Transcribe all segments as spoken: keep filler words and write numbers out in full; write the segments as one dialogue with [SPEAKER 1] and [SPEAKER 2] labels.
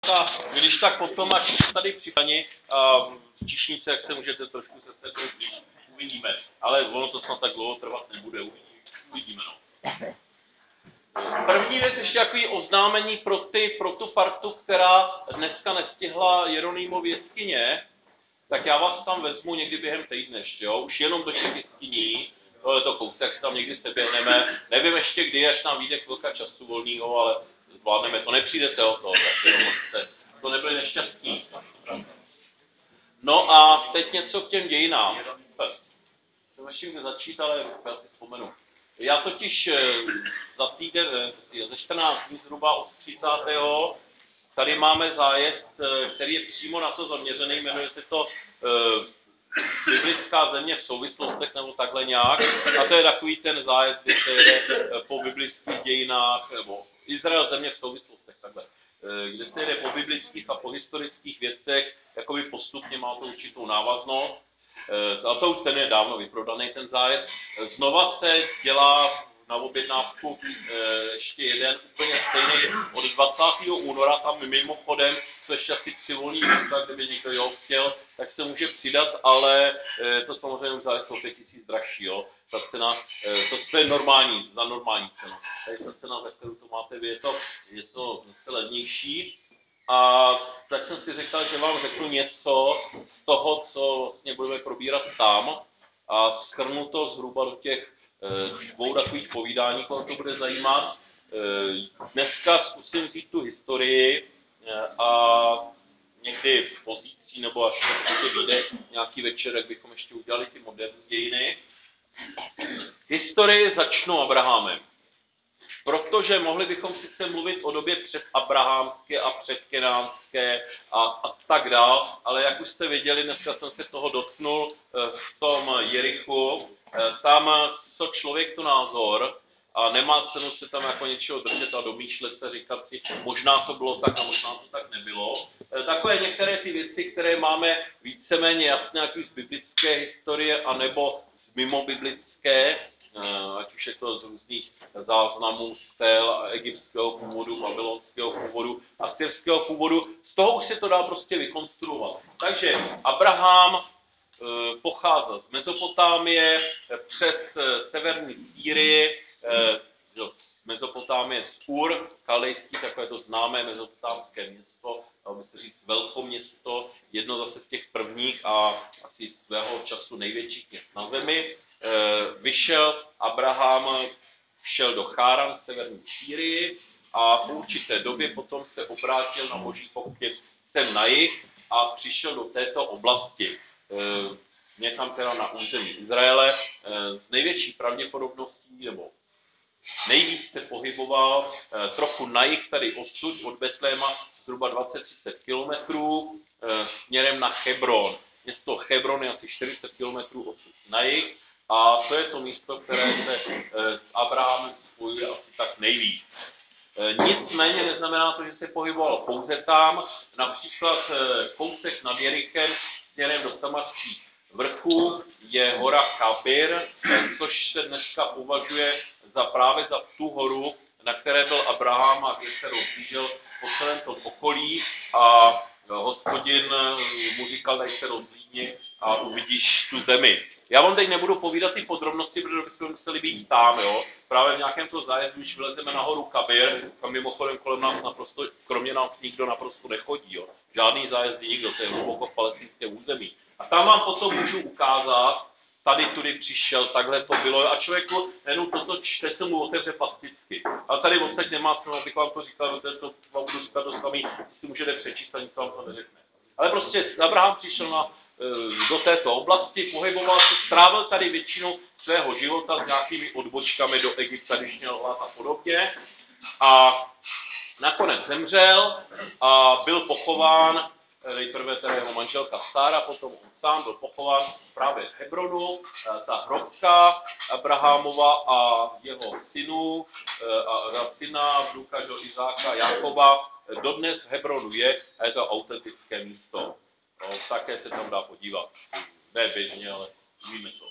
[SPEAKER 1] dneska, když tak potom, až tady připraní, a v číšnici, jak se můžete trošku sesednout, když uvidíme. Ale ono to snad tak dlouho trvat nebude, uvidíme. No. První věc ještě takový oznámení pro, ty, pro tu partu, která dneska nestihla Jeronýmovy jeskyně, tak já vás tam vezmu někdy během týdne ještě, jo? Už jenom do těch jeskyní, tohle to kousek si tam někdy se běhneme, nevím ještě kdy, až nám vyjde chvilka času volného, ale zvládneme to, nepřijdete o to, tak jenom jste, to nebyli nešťastní. No a teď něco k těm dějinám. Jsem ještě kde začít, ale já si vzpomenu. Já totiž za týden, ze čtrnáct dní zhruba od třicátého tady máme zájezd, který je přímo na to zaměřený, jmenuje se to e, Biblická země v souvislostech nebo takhle nějak. A to je takový ten zájezd, kdy se jede po biblických dějinách, nebo Izrael země v souvislostech takhle. E, kde se jede po biblických a po historických věcech, jakoby postupně má to určitou návaznost. E, a to už ten je dávno vyprodaný ten zájezd. Znova se dělá na objednávku ještě jeden úplně stejný od dvacátého února, tam mimochodem jsou ještě asi tři volný místa, kdyby někdo jo chtěl, tak se může přidat, ale to samozřejmě už záleží o pět tisíc dražší, jo. Ta cena, to, to je normální, za normální cenu. Tady ta cena, za kterou to máte vy, je to, je to zase levnější. A tak jsem si řekl, že vám řeknu něco z toho, co vlastně budeme probírat tam a shrnu to zhruba do těch dvou takových povídání, koho to bude zajímat. Dneska zkusím vzít tu historii a někdy pozítří nebo až se vyjde nějaký večer, jak bychom ještě udělali ty moderní dějiny. Historii začnu Abrahamem. Protože mohli bychom sice mluvit o době před abrahamské a před kenánské a, a tak dál, ale jak už jste viděli, dneska jsem se toho dotknul v tom Jerichu, tam co člověk to názor a nemá cenu se tam jako něčeho držet a domýšlet se, říkat si, možná to bylo tak a možná to tak nebylo. Takové některé ty věci, které máme víceméně jasné, jak z biblické historie, anebo z mimobiblické, ať už je to z různých záznamů, stel, egyptského původu, babylonského původu, asyrského původu. Z toho už se to dá prostě vykonstruovat. Takže Abraham pocházel z Mezopotámie přes severní Sýrii, z Mezopotámie z Ur, kalejský, takové to známé mezopotámské město, dalo by se říct velkoměsto, jedno zase z těch prvních a asi svého času největších měst na zemi. Vyšel Abraham, šel do Cháran v severní Sýrii a po určité době potom se obrátil na boží pokyn sem na jih a přišel do této oblasti. Někam teda na území Izraele. S největší pravděpodobností, nebo nejvíc se pohyboval trochu na jih tady odsud, od Betléma, zhruba dvacet třicet kilometrů, směrem na Hebron. Město Hebron je asi čtyřicet kilometrů odsud na jih. A to je to místo, které se s Abrahamem spojuje asi tak nejvíc. Nicméně neznamená to, že se pohyboval pouze tam. Například kousek nad Jerichem směrem do Samarských vrchů je hora Kabir, což se dneska považuje za právě za tu horu, na které byl Abraham a kde se rozhlížel po celém tom okolí a Hospodin mu říkal, daj se rozhlídni a uvidíš tu zemi. Já vám teď nebudu povídat ty podrobnosti, protože bychom museli být tam, jo. Právě v nějakém to zájezdu, když vylezeme nahoru Kabir, tam mimochodem kolem nás naprosto, kromě nás nikdo naprosto nechodí, jo. Žádný zájezdy nikdo, to je hluboko v palestinském území. A tam vám potom můžu ukázat, tady tudy přišel, takhle to bylo a člověku jenom toto čte se mu otevře plasticky. Ale tady odsaď nemá cenu, abych vám to říkal, to, to vám budu říkat to samý, si můžete přečíst a nic vám to neřekne. Ale prostě Abraham přišel na do této oblasti, pohyboval se, strávil tady většinu svého života s nějakými odbočkami do Egypta, když měl hlad a podobně. A nakonec zemřel a byl pochován, nejprve teda jeho manželka Sára, potom on sám byl pochován právě v Hebronu. Ta hrobka Abrahamova a jeho synů, a syna, vnuka Izáka, Jakoba, dodnes v Hebronu je a je to autentické místo. No, také se tam dá podívat. Ne běžně, ale víme to.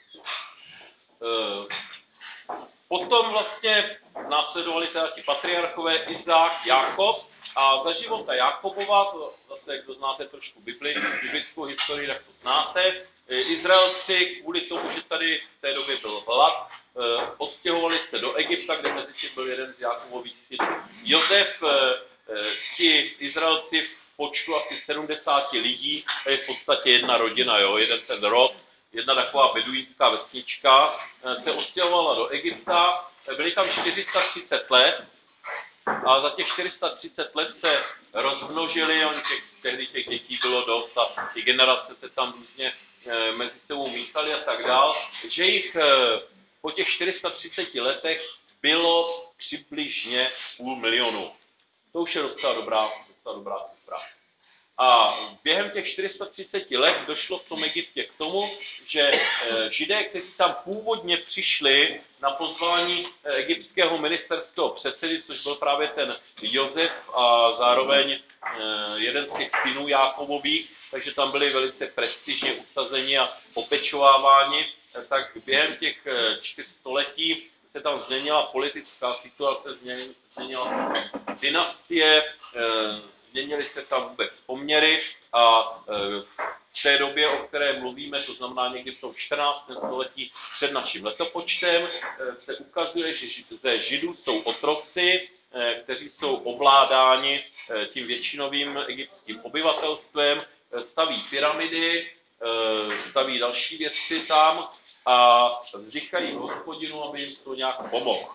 [SPEAKER 1] E, potom vlastně následovali teda ti patriarchové Izák, Jákob A za života Jákobova, to zase, kdo znáte trošku Bibli, biblickou historii, tak to znáte, Izraelci kvůli tomu, že tady v té době byl hlad, odstěhovali se do Egypta, kde mezi tím byl jeden z Jákobových synů Josef. Ti Izraelci v počtu asi sedmdesáti lidí, to je v podstatě jedna rodina, jo, jeden ten rod, jedna taková beduínská vesnička, se odstěhovala do Egypta, byli tam čtyři sta třicet let a za těch čtyři sta třicet let se rozmnožili, oni těch, tehdy těch dětí bylo dost a ty generace se tam různě e, mezi sebou míchaly a tak dál, že jich e, po těch čtyři sta třiceti letech bylo přibližně půl milionu. To už je docela dobrá, docela dobrá cifra. A během těch čtyři sta třiceti let došlo v tom Egyptě k tomu, že Židé, kteří tam původně přišli na pozvání egyptského ministerského předsedy, což byl právě ten Josef a zároveň jeden z těch synů Jákobových, takže tam byli velice prestižně usazeni a opečováváni, tak během těch čtyřstoletí se tam změnila politická situace, změnila dynastie, změnily se tam vůbec poměry a v té době, o které mluvíme, to znamená někdy v tom čtrnáctém století před naším letopočtem, se ukazuje, že ze Židů jsou otroci, kteří jsou ovládáni tím většinovým egyptským obyvatelstvem, staví pyramidy, staví další věci tam a vzdychají Hospodinu, aby jim to nějak pomohl.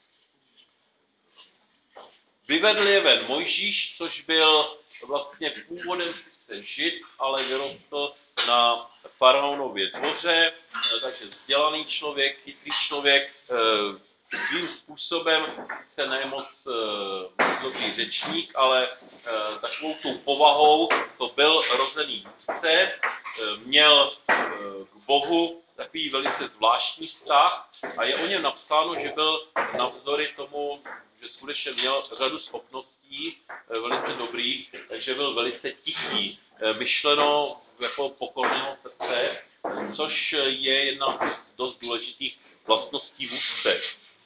[SPEAKER 1] Vyvedl je ven Mojžíš, což byl vlastně původem sice Žid, ale vyrostl na faraonově dvoře, takže vzdělaný člověk, chytrý člověk, svým způsobem sice ne moc dobrý řečník, ale takovou tou povahou to byl rozený vůdce, měl k Bohu takový velice zvláštní vztah a je o něm napsáno, že byl navzdory tomu, že skutečně měl řadu schopností velice dobrých, takže byl velice tichý, myšleno jako pokorného srdce, což je jedna z dost důležitých vlastností vůdce.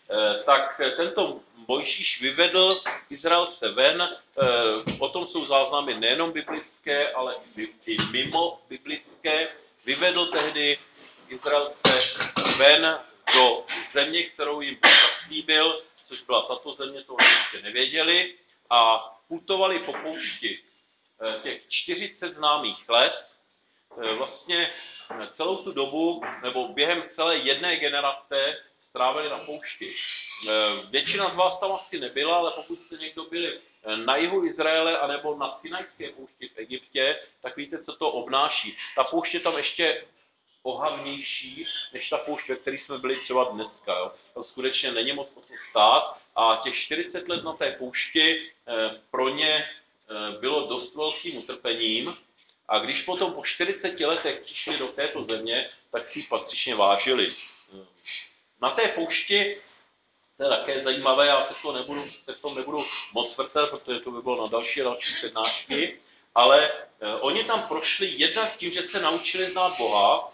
[SPEAKER 1] Tak tento Mojžíš vyvedl Izraelce ven, o tom jsou záznamy nejenom biblické, ale i mimo biblické. Vyvedl tehdy Izraelce ven do země, kterou jim zaslíbil, což byla tato země, to oni ještě nevěděli, a putovali po poušti těch čtyřicet známých let, vlastně celou tu dobu, nebo během celé jedné generace strávili na poušti. Většina z vás tam asi nebyla, ale pokud jste někdo byli na jihu Izraele anebo na Sinajské poušti v Egyptě, tak víte, co to obnáší. Ta poušť je tam ještě ohavnější než ta poušť, ve které jsme byli třeba dneska. Jo. To skutečně není moc o to stát a těch čtyřicet let na té poušti pro ně bylo dost velkým utrpením a když potom po čtyřiceti letech přišli do této země, tak si ji patřičně vážili. Na té poušti, to je také zajímavé, já se, to nebudu, se v tom nebudu moc vrtat, protože to by bylo na další a další přednášky, ale oni tam prošli jednak tím, že se naučili znát Boha.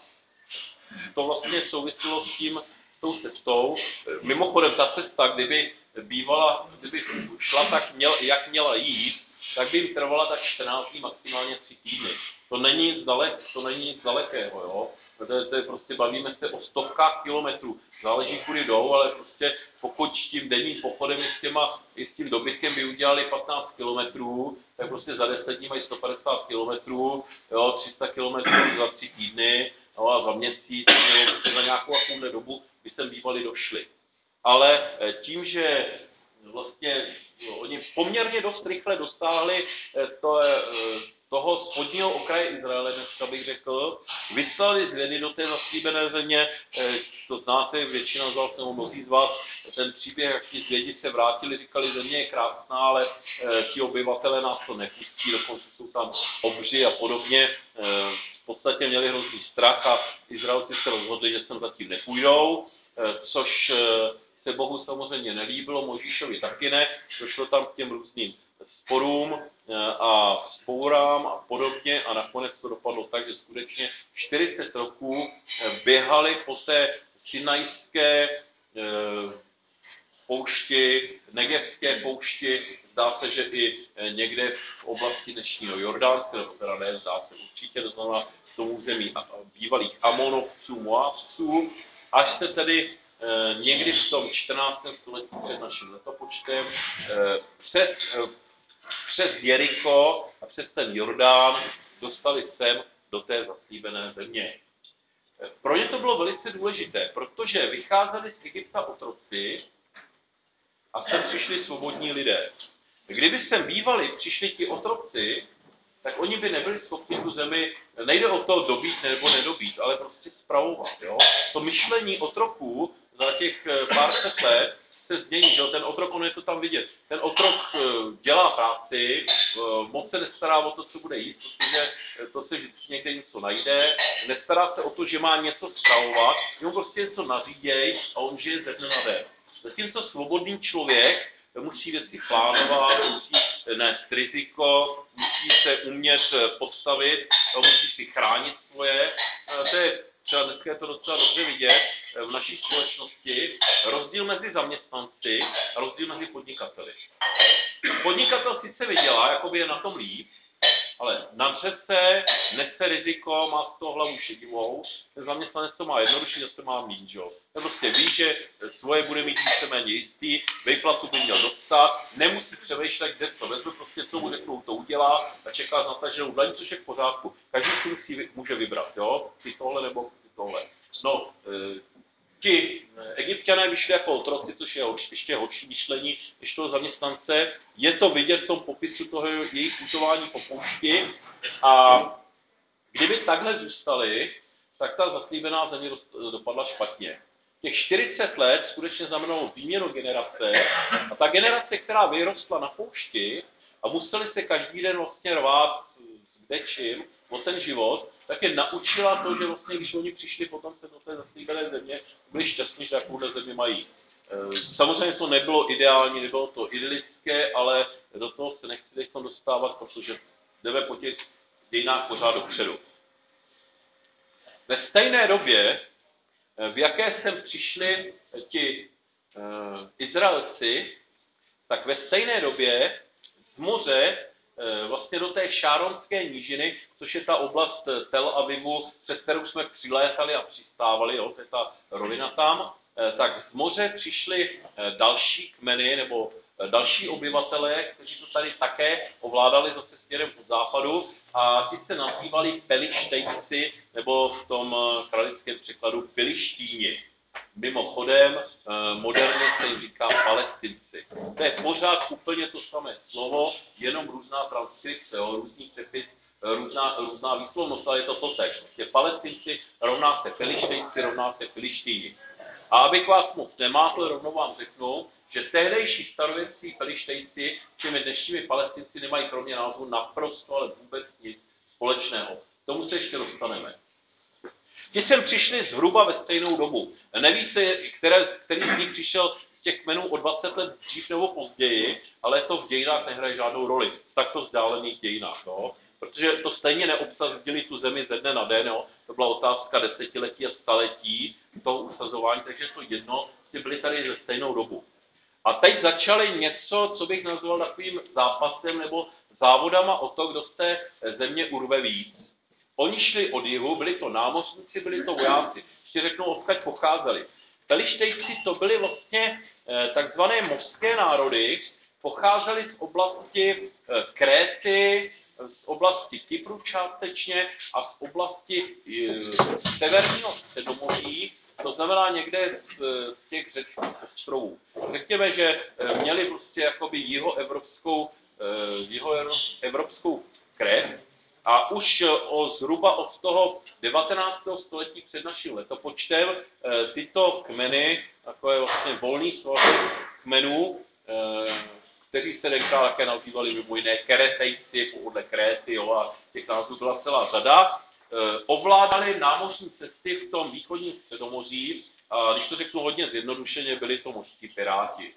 [SPEAKER 1] To vlastně souviselo s tím, s tou cestou. Mimochodem, ta cesta, kdyby bývala, kdyby šla tak, měl, jak měla jít, tak by jim trvala tak čtrnáct dní, maximálně tři týdny. To není nic, dalek, to není nic dalekého, jo. To je, to je prostě, bavíme se o stovkách kilometrů. Záleží, kudy jdou, ale prostě pokud tím denním pochodem i s, těma, i s tím dobytkem by udělali patnáct kilometrů, tak prostě za deset dní mají sto padesát kilometrů, jo, tři sta kilometrů za tři týdny, no a za měsíc, nebo prostě za nějakou takovou dobu by sem bývali došli. Ale tím, že vlastně no, oni poměrně dost rychle dosáhli to, toho spodního okraje Izraele, dneska bych řekl, vyslali zvědy do té zaslíbené země, to znáte, většina z vás nebo mnozí z vás, ten příběh, jak ti zvědi se vrátili, říkali, země je krásná, ale ti obyvatele nás to nepustí, dokonce jsou tam obři a podobně. V podstatě měli hrozný strach a Izraelci se rozhodli, že sem zatím nepůjdou, což se Bohu samozřejmě nelíbilo, Mojžíšovi taky ne, došlo tam k těm různým sporům a vzpourám a podobně a nakonec to dopadlo tak, že skutečně čtyřicet roků běhali po té sinajské poušti, negevské poušti, zdá zdá se, že i někde v oblasti dnešního Jordánska, nebo teda ne, zdá se určitě, to znamená v tom území bývalých Amonovců, Moabců, až se tedy někdy v tom čtrnáctém století před naším letopočtem přes, přes Jeriko a přes ten Jordán dostali sem do té zaslíbené země. Pro ně to bylo velice důležité, protože vycházeli z Egypta otroci a sem přišli svobodní lidé. Kdyby sem bývali, přišli ti otroci, tak oni by nebyli schopni tu zemi, nejde o to dobít nebo nedobít, ale prostě spravovat. Jo? To myšlení otroků za těch pár set let se změní, že ten otrok, on je to tam vidět. Ten otrok dělá práci, moc se nestará o to, co bude jíst, protože to se vždycky někde něco najde, nestará se o to, že má něco spravovat, jemu prostě něco naříděj a on žije ze dne na den. Zatímco svobodný člověk musí věci plánovat, musí nést riziko, musí se umět postavit, musí si chránit svoje. To je třeba dneska je to docela dobře vidět v naší společnosti, rozdíl mezi zaměstnanci a rozdíl mezi podnikateli. Podnikatel sice vydělá, jakoby je na tom líp, ale nadře se, nese riziko, má z toho hlavu šedivou, ten zaměstnanec to má jednodušší, zase má míň, jo. Ten prostě ví, že svoje bude mít víceméně jistý, výplatu by měl dostat, nemusí přemýšlet, kde co vezme, prostě co mu řeknou, to udělá a čeká s nataženou dlaní, což je v pořádku. Každý si musí, může vybrat, jo, si tohle nebo si tohle. No, e, ti Egypťané vyšli jako otroci, což je horší, ještě horší myšlení než toho zaměstnance. Je to vidět v tom popisu toho jejich putování po poušti a kdyby takhle zůstali, tak ta zaslíbená země dopadla špatně. Těch čtyřicet let skutečně znamenalo výměnu generace a ta generace, která vyrostla na poušti a museli se každý den vlastně rvát s kdečím o ten život, tak je naučila to, že vlastně, když oni přišli potom se do té zaslíbené země, byli šťastní, že takovouhle zemi mají. Samozřejmě to nebylo ideální, nebylo to idylické, ale do toho se nechci teď dostávat, protože jdeme po těch dějinách pořád dopředu. Ve stejné době, v jaké sem přišli ti uh, Izraelci, tak ve stejné době z moře uh, vlastně do té Šáronské nížiny, což je ta oblast Tel Avivu, přes kterou jsme přilétali a přistávali, jo, to je ta rovina tam, uh, tak z moře přišli uh, další kmeny nebo další obyvatelé, kteří to tady také ovládali zase směrem od západu a ti se nazývali Pelištejci, nebo v tom kralickém překladu Pilištíni. Mimochodem, moderně se jim říká Palestinci. To je pořád úplně to samé slovo, jenom různá transkripce, různý přepis, různá, různá výslovnost, ale je to totéž. Prostě Palestinci rovná se Pelištejci, rovná se Pilištíni. A abych vás moc nemátl, rovnou vám řeknu, že tehdejší starověcí Pelištejci s těmi dnešními Palestinci nemají kromě názvu naprosto, ale vůbec nic společného. K tomu se ještě dostaneme. Ti sem přišli zhruba ve stejnou dobu. Neví se, které, který z nich přišel z těch kmenů o dvacet let dřív nebo později, ale to v dějinách nehraje žádnou roli. V takto vzdálených dějinách. No. Protože to stejně neobsadili tu zemi ze dne na den. Jo. To byla otázka desetiletí a staletí toho usazování, takže to jedno, byli tady ve stejnou dobu. A teď začali něco, co bych nazval takovým zápasem nebo závodama o to, kdo z té země urve víc. Oni šli od jihu, byli to námořníci, byli to vojáci. Ještě řeknou, odkud pocházeli. Pelištejci to byli vlastně takzvané mořské národy, pocházeli z oblasti Kréty, z oblasti Kypru částečně a z oblasti severního středomoří, to znamená někde z, z těch řeckých ostrovů. Řekněme, že měli prostě jakoby jihoevropskou, jihoevropskou krev a už o, zhruba od toho devatenáctého století před naším letopočtem tyto kmeny, takové vlastně volný svaz kmenů, kteří se tenkrát také nazývali mimo jiné Keretejci, podle Kréty, jo, a těch názvů byla celá řada, ovládali námořní cesty v tom východním středomoří, a když to řeknu hodně zjednodušeně, byli to mořští piráti,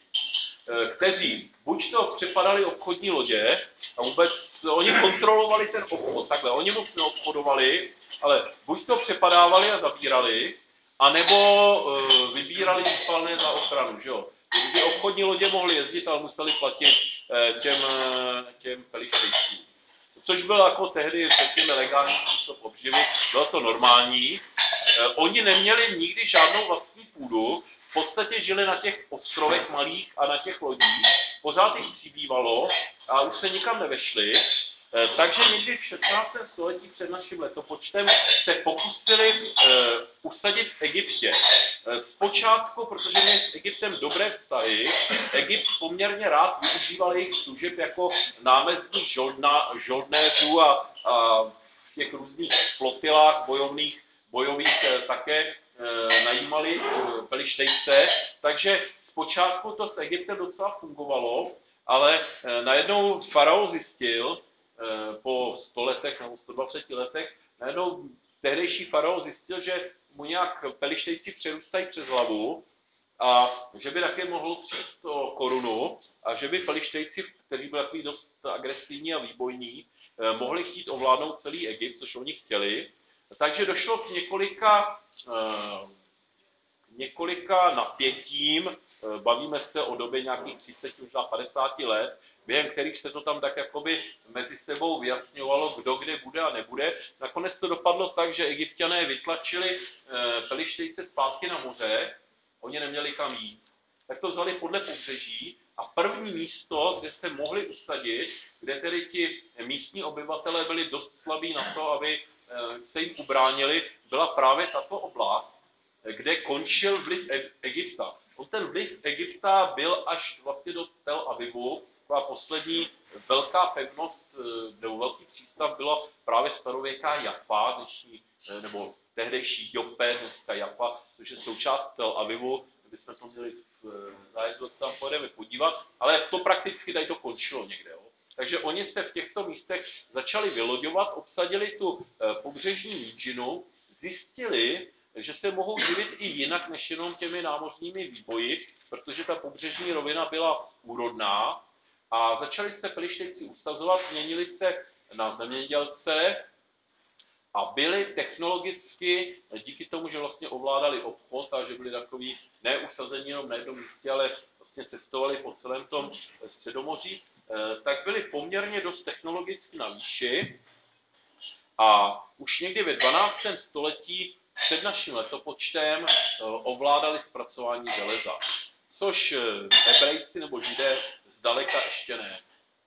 [SPEAKER 1] kteří buď to přepadali obchodní lodě a vůbec oni kontrolovali ten obchod, takhle, oni moc neobchodovali, ale buď to přepadávali a zabírali, anebo vybírali výpalné za ochranu, že jo. Kdyby obchodní lodě mohly jezdit, ale museli platit těm, těm Pelištejcům. Což byl jako tehdy, řekněme, legální způsob obživy, bylo to normální. Oni neměli nikdy žádnou vlastní půdu, v podstatě žili na těch ostrovech malých a na těch lodích, pořád jich přibývalo a už se nikam nevešli. Takže někdy v šestnáctém století před naším letopočtem se pokusili uh, usadit v Egyptě. Zpočátku, protože měli s Egyptem dobré vztahy, Egypt poměrně rád využíval jejich služeb jako námezdních žoldnéřů a, a v těch různých flotilách bojovných, bojových také e, najímali e, Pelištejce. Takže zpočátku to s Egyptem docela fungovalo, ale e, najednou faraon zjistil, po sto letech nebo sto dvaceti letech, najednou tehdejší faraon zjistil, že mu nějak Pelištejci přerůstají přes hlavu a že by také mohlo přijít o korunu a že by Pelištejci, kteří byli takový dost agresivní a výbojní, mohli chtít ovládnout celý Egypt, což oni chtěli. Takže došlo k několika, několika napětím, bavíme se o době nějakých třicet, možná padesáti let, během kterých se to tam tak jakoby mezi sebou vyjasňovalo, kdo kde bude a nebude. Nakonec to dopadlo tak, že Egypťané vytlačili e, Pelištejce zpátky na moře, oni neměli kam jít. Tak to vzali podle pobřeží a první místo, kde se mohli usadit, kde tedy ti místní obyvatelé byli dost slabí na to, aby e, se jim ubránili, byla právě tato oblast, kde končil vliv Egypta. On ten vliv Egypta byl až vlastně do Tel Avivu. A poslední velká pevnost, nebo velký přístav byla právě starověká Jaffa, dnešní, nebo tehdejší Jope, dneska Jaffa, což je součást Tel Avivu, kdybychom to měli v zájezdu, tam pojedeme podívat, ale to prakticky tady to končilo někde. Jo. Takže oni se v těchto místech začali vyloďovat, obsadili tu pobřežní nížinu, zjistili, že se mohou živit i jinak než jenom těmi námořními výboji, protože ta pobřežní rovina byla úrodná, a začali se Pelištejci usazovat, změnili se na zemědělce a byli technologicky, díky tomu, že vlastně ovládali obchod a že byli takový neusazení jenom na jednom místě, ale vlastně cestovali po celém tom Středomoří, tak byli poměrně dost technologicky na výši a už někdy ve dvanáctém století před naším letopočtem ovládali zpracování železa, což Hebrejci nebo Židé zdaleka ještě ne.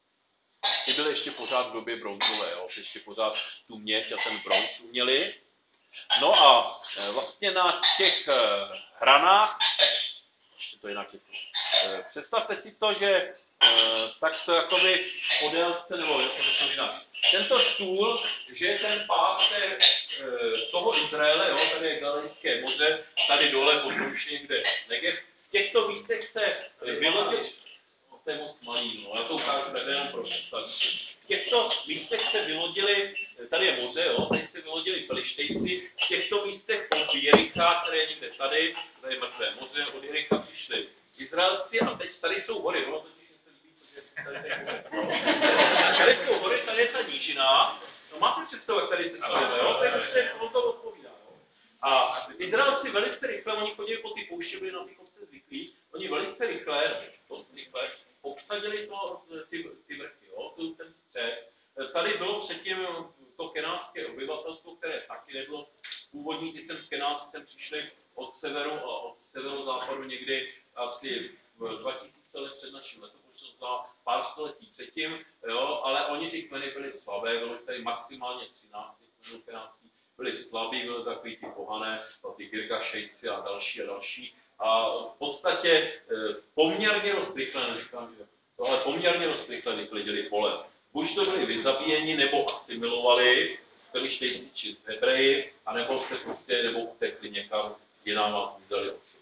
[SPEAKER 1] Ty byly ještě pořád v době bronzové, jo? Ještě pořád tu měď a ten bronz uměli. No a vlastně na těch hranách, ještě to jinak řeknu, představte si to, že tak to jakoby po délce, nebo to jinak. Tento stůl, že je ten pás té, toho Izraele, jo? Tady je Galilejské moře, tady dole područně někde Negev. V těchto místech se vylodil. To je moc malý, no, já to ukážu tady jenom pro představu. V těchto místech se vylodili, tady je moře, jo, tady se vylodili Pelištejci, v těchto místech od Jericha, které je někde tady, tady je mrtvé moře, od Jericha přišli Izraelci a teď tady jsou hory, no, totiž se líbí, protože tady je moře, no. Tady jsou hory, tady je ta nížina, no máte představu, jak tady cestujeme, jo, to je prostě, on to odpovídá, jo. A Izraelci velice rychle, oni chodili po ty pouště, byli na ty kopce zvyklí, oni velice rychle, dost rychle, obsadili to, ty, ty vrchy, jo, ten střed. Tady bylo předtím to kenánské obyvatelstvo, které taky nebylo původní, ty sem z Kenánci sem přišli od severu a od severozápadu někdy asi v dva tisíce let před naším letopočtem, za pár století předtím, jo, ale oni ty kmeny byly slabé, bylo tady maximálně třináct kmenů kenánských, byli slabí, byly takový ty pohané, ty Girgašejci a další a další. A v podstatě poměrně dost rychle, neříkám, že to, ale poměrně dost rychle vyklidili pole. Buď to byli vyzabíjeni, nebo asimilovali s Pelištejci či s Hebreji, anebo se prostě, nebo utekli někam jinam a zmizeli odsud.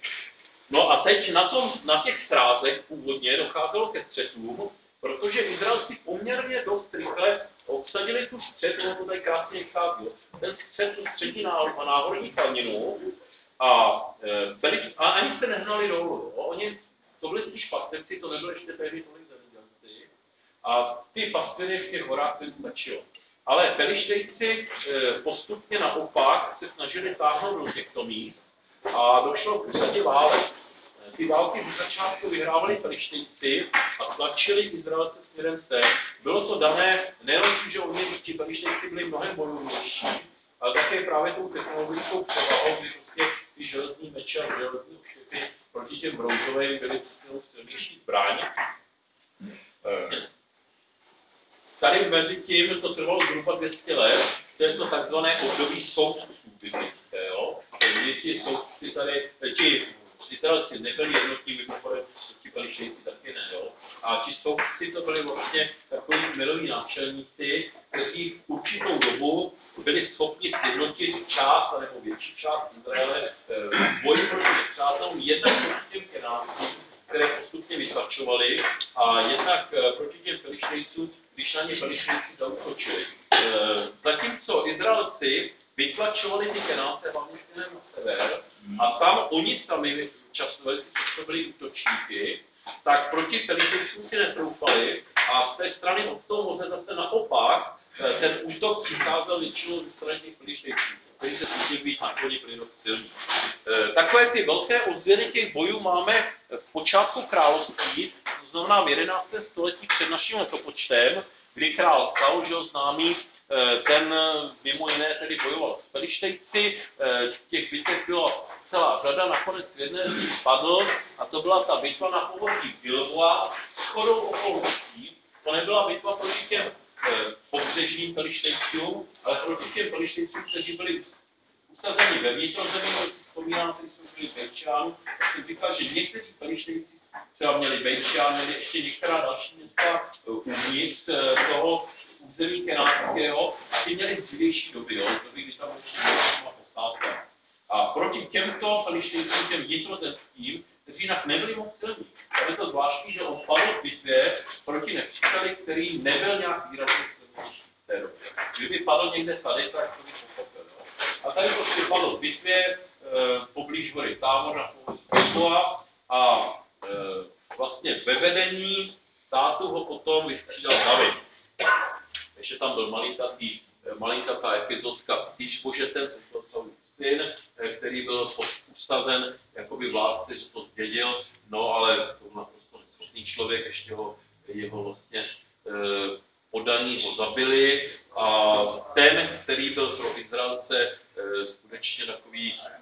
[SPEAKER 1] No a teď na, tom, na těch srázech původně docházelo ke střetům, protože Izraelci poměrně dost rychle obsadili tu střed, ono to tady krásně vychází, ten střed, tu střední náhorní kalninu, a, byli, a ani se nehnali dolů. Jo. Oni, to byli spíš pastevci, to nebylo ještě tehdy tolik zemědělci. A ty pastviny v těch horách by stačilo. Ale Pelištejci postupně naopak se snažili táhnout do těchto míst a došlo k řadě válek. Ty války ze začátku vyhrávali Pelištejci a tlačili Izraelce směrem sem. Bylo to dané nejen tím, že oni ti Pelištejci byli mnohem bojovnější, ale také právě tou technologickou převahou, kdy prostě ty železní meče a železní oštěpy proti těm bronzovým byly silnější zbraň. Tady mezi tím to trvalo zhruba dvě stě let, to je to takzvané období soudců biblického, kdy ti soudci tady, ti Izraelci nebyli jednotní, mimochodem, ti Pelištejci taky ne, jo. A ti soudci to byli vlastně takový miloví náčelníci, kteří v určitou dobu byli schopni sjednotit část, nebo větší část Izraele v boji proti nepřátelům, jednak proti těm Kenáncům, které postupně vytlačovali, a jednak proti těm Pelištejcům, když na ně Pelištejci zaútočili. Zatímco Izraelci vytlačovali ty Kenánce hlavně směrem na sever, a tam oni sami často velice často byli útočníky, tak proti Pelištejcům si netroufali, a z té strany od toho moře zase naopak ten útok přicházel většinou ze strany těch Pelištejců, kteří se cítili být na koni byli dost silní. Takové ty velké ozvěny těch bojů máme v počátku království, to znamená v jedenáctém století před naším letopočtem, kdy král Saul, že ho známý, ten mimo jiné tedy bojoval s Pelištejci, těch bitev byla celá řada, nakonec v jedné z nich padl, a to byla ta bitva na povodí Gilboa. Shodou okolností to nebyla bitva proti těm pobřežním Pelištejcům, ale proti těm Pelištejcům, kteří byli usazeni ve vnitrozemí, když si vzpomínám, kteří jsme byli v Bejtšánu, tak jsem říkal, že někteří Pelištejci třeba měli Bejtšán, měli ještě některá další města uvnitř toho území kenánského, a ty měli z dřívější doby, jo, doby, kdy tam ještě byla posádka. A proti těmto Pelištejcům, těm vnitrozemským, kteří jinak nebyli moc silní. Ale je to zvláštní, že on padl v bitvě proti nepříteli, který nebyl nějak výrazně silnější v té době. Kdyby padl někde tady, tak to by pochopil. No. A tady prostě padl v bitvě e, poblíž hory Tábor na povodí Gilboa, a e, vlastně ve vedení státu ho potom vystřídal David. Ještě tam byl malinkatý, malinkatá epizodka s Išbožetem, což byl Saulův syn, který byl ustazen jakoby vládce, že to zdědil, no ale to byl naprosto neschopný člověk, ještě ho jeho vlastně eh, podaní ho zabili, a ten, který byl pro Izraelce eh, skutečně takový eh,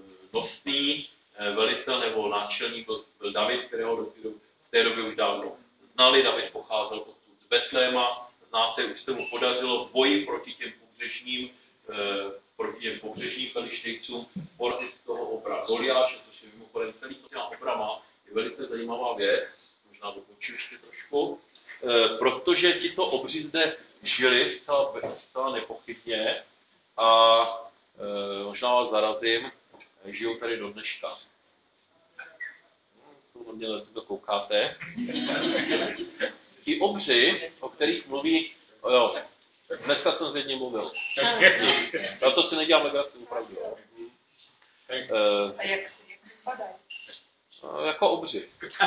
[SPEAKER 1] nosný eh, velitel nebo náčelník, byl, byl David, kterého do, v té době už dávno znali. David pocházel odtud z Betléma, znáte, už se mu podařilo v boji proti těm pobřežním eh, proti těm pobřežním Pelištejcům porazit z toho obra Goliáše, což je mimochodem celý to těma obrama, je velice zajímavá věc, možná dokončím ještě trošku, e, protože tito obři zde žili zcela, zcela nepochybně, a e, možná vás zarazím, žijou tady do dneška. Jsou na mě, to koukáte. Ti obři, o kterých mluví, jo, dneska jsem s jedním mluvil. Na to si nedělám legraci, opravdu. Jo. Uh,
[SPEAKER 2] A jak, jak vypadají?
[SPEAKER 1] Uh, jako obři.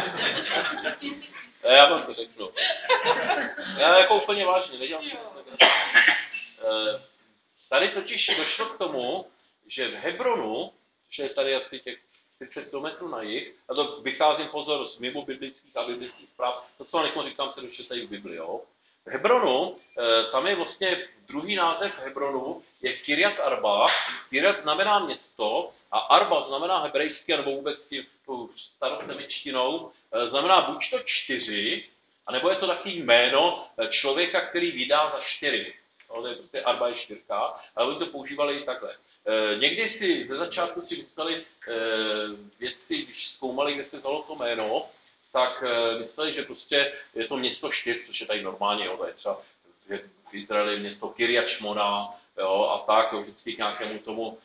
[SPEAKER 1] Já vám to řeknu. Já jako úplně vážně, nedělám si legraci. Uh, tady totiž došlo k tomu, že v Hebronu, což je tady asi těch třicet kilometrů na jih, a to vycházím pozor z mimo biblických a biblických zpráv, to, co vám říkám, se dočítají v Bibli, jo. V Hebronu, tam je vlastně druhý název Hebronu, je Kirjat Arba. Kirjat znamená město a Arba znamená hebrejsky, nebo vůbec tím starosemičtinou, znamená buď to čtyři, anebo je to taky jméno člověka, který vydá za čtyři. No, to je prostě Arba je čtyřka, ale oni to používali i takhle. Někdy si ze začátku si mysleli vědci, když zkoumali, kde se vzalo to jméno, tak mysleli, že prostě je to město čtyř, což je tady normálně, jo, to je třeba v Izraeli město Kirjat Šmona, jo, a tak, jo, vždycky k nějakému tomu,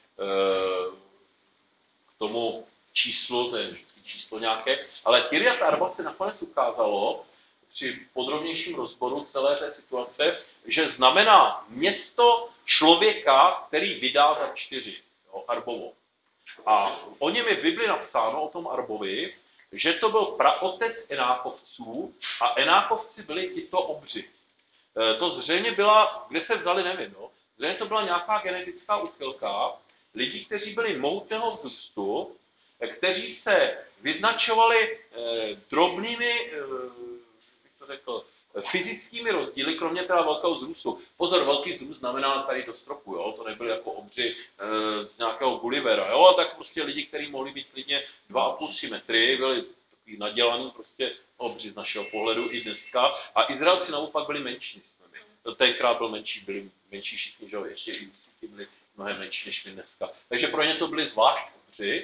[SPEAKER 1] k tomu číslu, to je vždycky číslo nějaké, ale Kirjat Arba se nakonec ukázalo při podrobnějším rozboru celé té situace, že znamená město člověka, který vydá za čtyři, jo, Arbovo. A o něm je v Bibli napsáno, o tom Arbovi, že to byl praotec Enáchovců, a Enáchovci byli tito obři. E, to zřejmě byla, kde se vzali, nevím, no, zřejmě to byla nějaká genetická úchylka lidí, kteří byli mohutného vzrůstu, kteří se vyznačovali eh, drobnými, eh, jak to řekl, fyzickými rozdíly, kromě teda velkého vzrůstu. Pozor, velký vzrůst znamená tady do stropu, jo? To nebyly jako obři e, z nějakého Gullivera, jo? Tak prostě lidi, kteří mohli být klidně dva a půl až tři metry, byli takový nadělaný prostě obři z našeho pohledu i dneska. A Izraelci naopak byli menší než jsme my. Tenkrát byl menší, byli menší všichni, že jo? Ještě i ústupy byli mnohem menší než my dneska. Takže pro ně to byli zvlášť obři.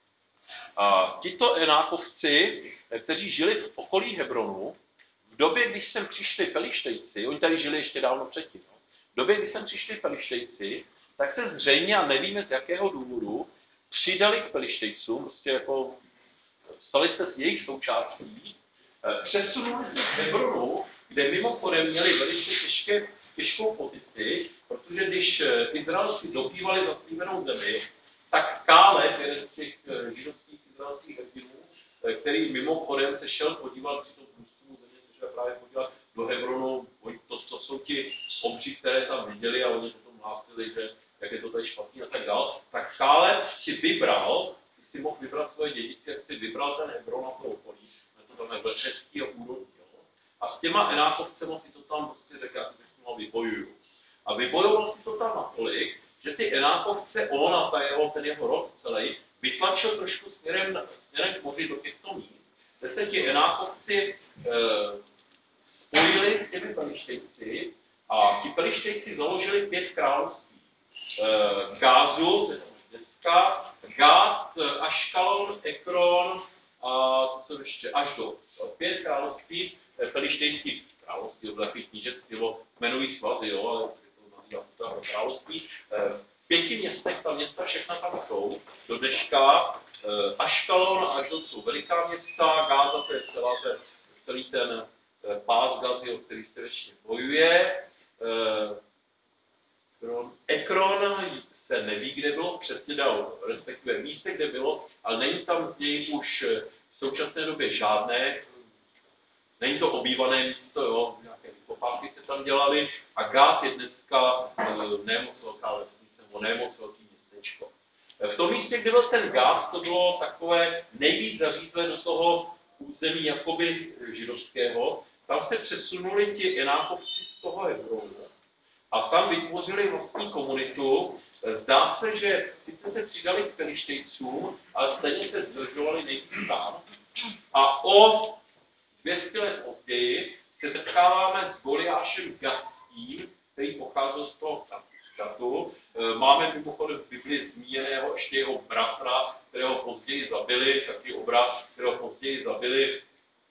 [SPEAKER 1] A tito Enákovci, kteří žili v okolí Hebronu, v době, když sem přišli Felištejci, oni tady žili ještě dávno předtím, no? V době, když sem přišli Felištejci, tak se zřejmě, a nevíme z jakého důvodu, přidali k Felištejcům, prostě jako stali se s jejich součástí, přesunuli se z Hebronu, kde mimochodem měli velice těžké, těžkou pozici, protože když Izraelci dobývali zaslíbenou zemi, tak Káleb, jeden z těch židovských izraelských hrdinů, který mimochodem se šel podívat při tom průzkumu země, se šel právě podívat do Hebronu, to, to jsou ti obři, které tam viděli a oni potom hlásili, že jak je to tady špatný a tak dál, tak Káleb si vybral, si mohl vybrat svoje dědice, jak si vybral ten Hebron a to okolí, to tam je vlečecký a úrodní, a s těma Enákovcema si to tam prostě řekl, já si to vybojuju. A vybojoval si to tam natolik, že ty Enákovce, on a ta jeho, ten jeho rod celý, vytlačil trošku směrem, směrem k moři do těchto míst, kde se ti Enákovci e, spojili s těmi Pelištejci a ti Pelištejci založili pět království. E, Gázu, to je dneska, Gát, Aškalon, Ekron a co jsem ještě, Aždod. Pět království, Pelištejský království, to takový knížectví, nebo jmenují svazy, jo, ale to nazývá království. V pěti městech, ta města všechna tam jsou, do dneška. Aškalon a Aždod jsou veliká města, Gáza to je celá ten, celý ten pás Gazy, o který se většině bojuje. Ekron se neví, kde bylo, přesně dal, respektive místě, kde bylo, ale není tam z něj už v současné době žádné, není to obývané místo, jo, nějaké vykopávky se tam dělaly a Gát je dneska ne moc velká vesnice, nebo ne moc velký městečko. V tom místě, kde byl ten Gát, to bylo takové nejvíc zařízlé do toho území jakoby židovského, tam se přesunuli ti Enákovci z toho Hebronu a tam vytvořili vlastní komunitu. Zdá se, že sice se přidali k Felištejcům, ale stejně se zdržovali nejvíc tam. A o dvě stě let později se setkáváme s Goliášem Gatským, který pocházel z toho Gatu. Máme mimochodem v Biblii zmíněného ještě jeho bratra, kterého později zabili, taky obraz, kterého později zabili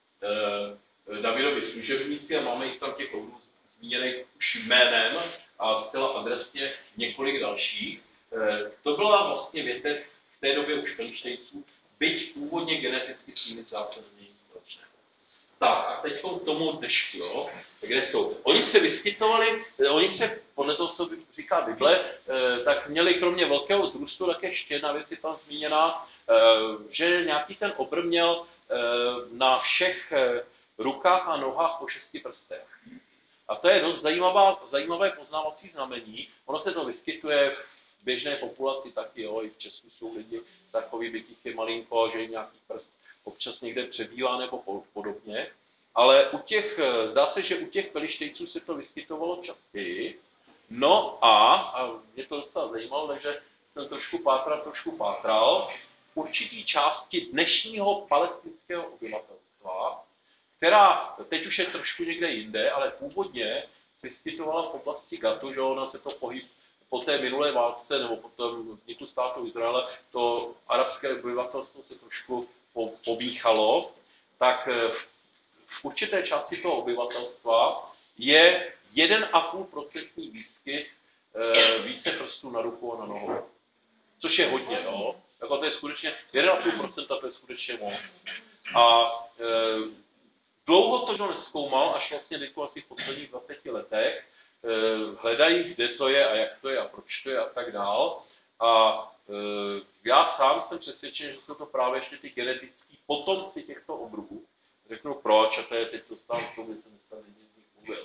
[SPEAKER 1] eh, Davidovi služebníci a máme jich tam těch obrů zmíněných už jménem a zcela adresně několik dalších. Eh, to byla vlastně větev v té době už Felištejců, byť původně geneticky s nimi zásadně společné. Tak a teď k tomu dnešku, jo, kde jsou. Oni se vyskytovali, oni se, podle toho, co říká Bible, tak měli kromě velkého vzrůstu také ještě jedna věc je tam zmíněná, že nějaký ten obr měl na všech rukách a nohách po šesti prstech. A to je dost zajímavá, zajímavé poznávací znamení. Ono se to vyskytuje v běžné populaci taky, jo, i v Česku jsou lidi takový, byť jich je malinko, že jim nějaký prst občas někde přebývá nebo podobně, ale u těch, zdá se, že u těch Felištejců se to vyskytovalo častěji. No a, a mě to docela zajímalo, takže jsem trošku pátral, trošku pátral, v určitý části dnešního palestinského obyvatelstva, která teď už je trošku někde jinde, ale původně se vyskytovala v oblasti Gatu, že ona se to pohyb po té minulé válce nebo po tom vzniku státu Izraele, to arabské obyvatelstvo se trošku pobíchalo, tak v určité části toho obyvatelstva je jeden a půl procentní výskyt více prstů na ruku a na nohou. Což je hodně, no. Jako to je skutečně, jeden a půl procenta to je skutečně moc. A e, dlouho to nezkoumal, až vlastně děkuji asi v posledních dvaceti letech, e, hledají, kde to je a jak to je a proč to je a tak dál. A e, já sám jsem přesvědčen, že jsou to právě ještě ty genetický potomci těchto obrů. Řeknu proč, a to je teď dostávám k tomu, že jsem dneska lidí z nich mluvil.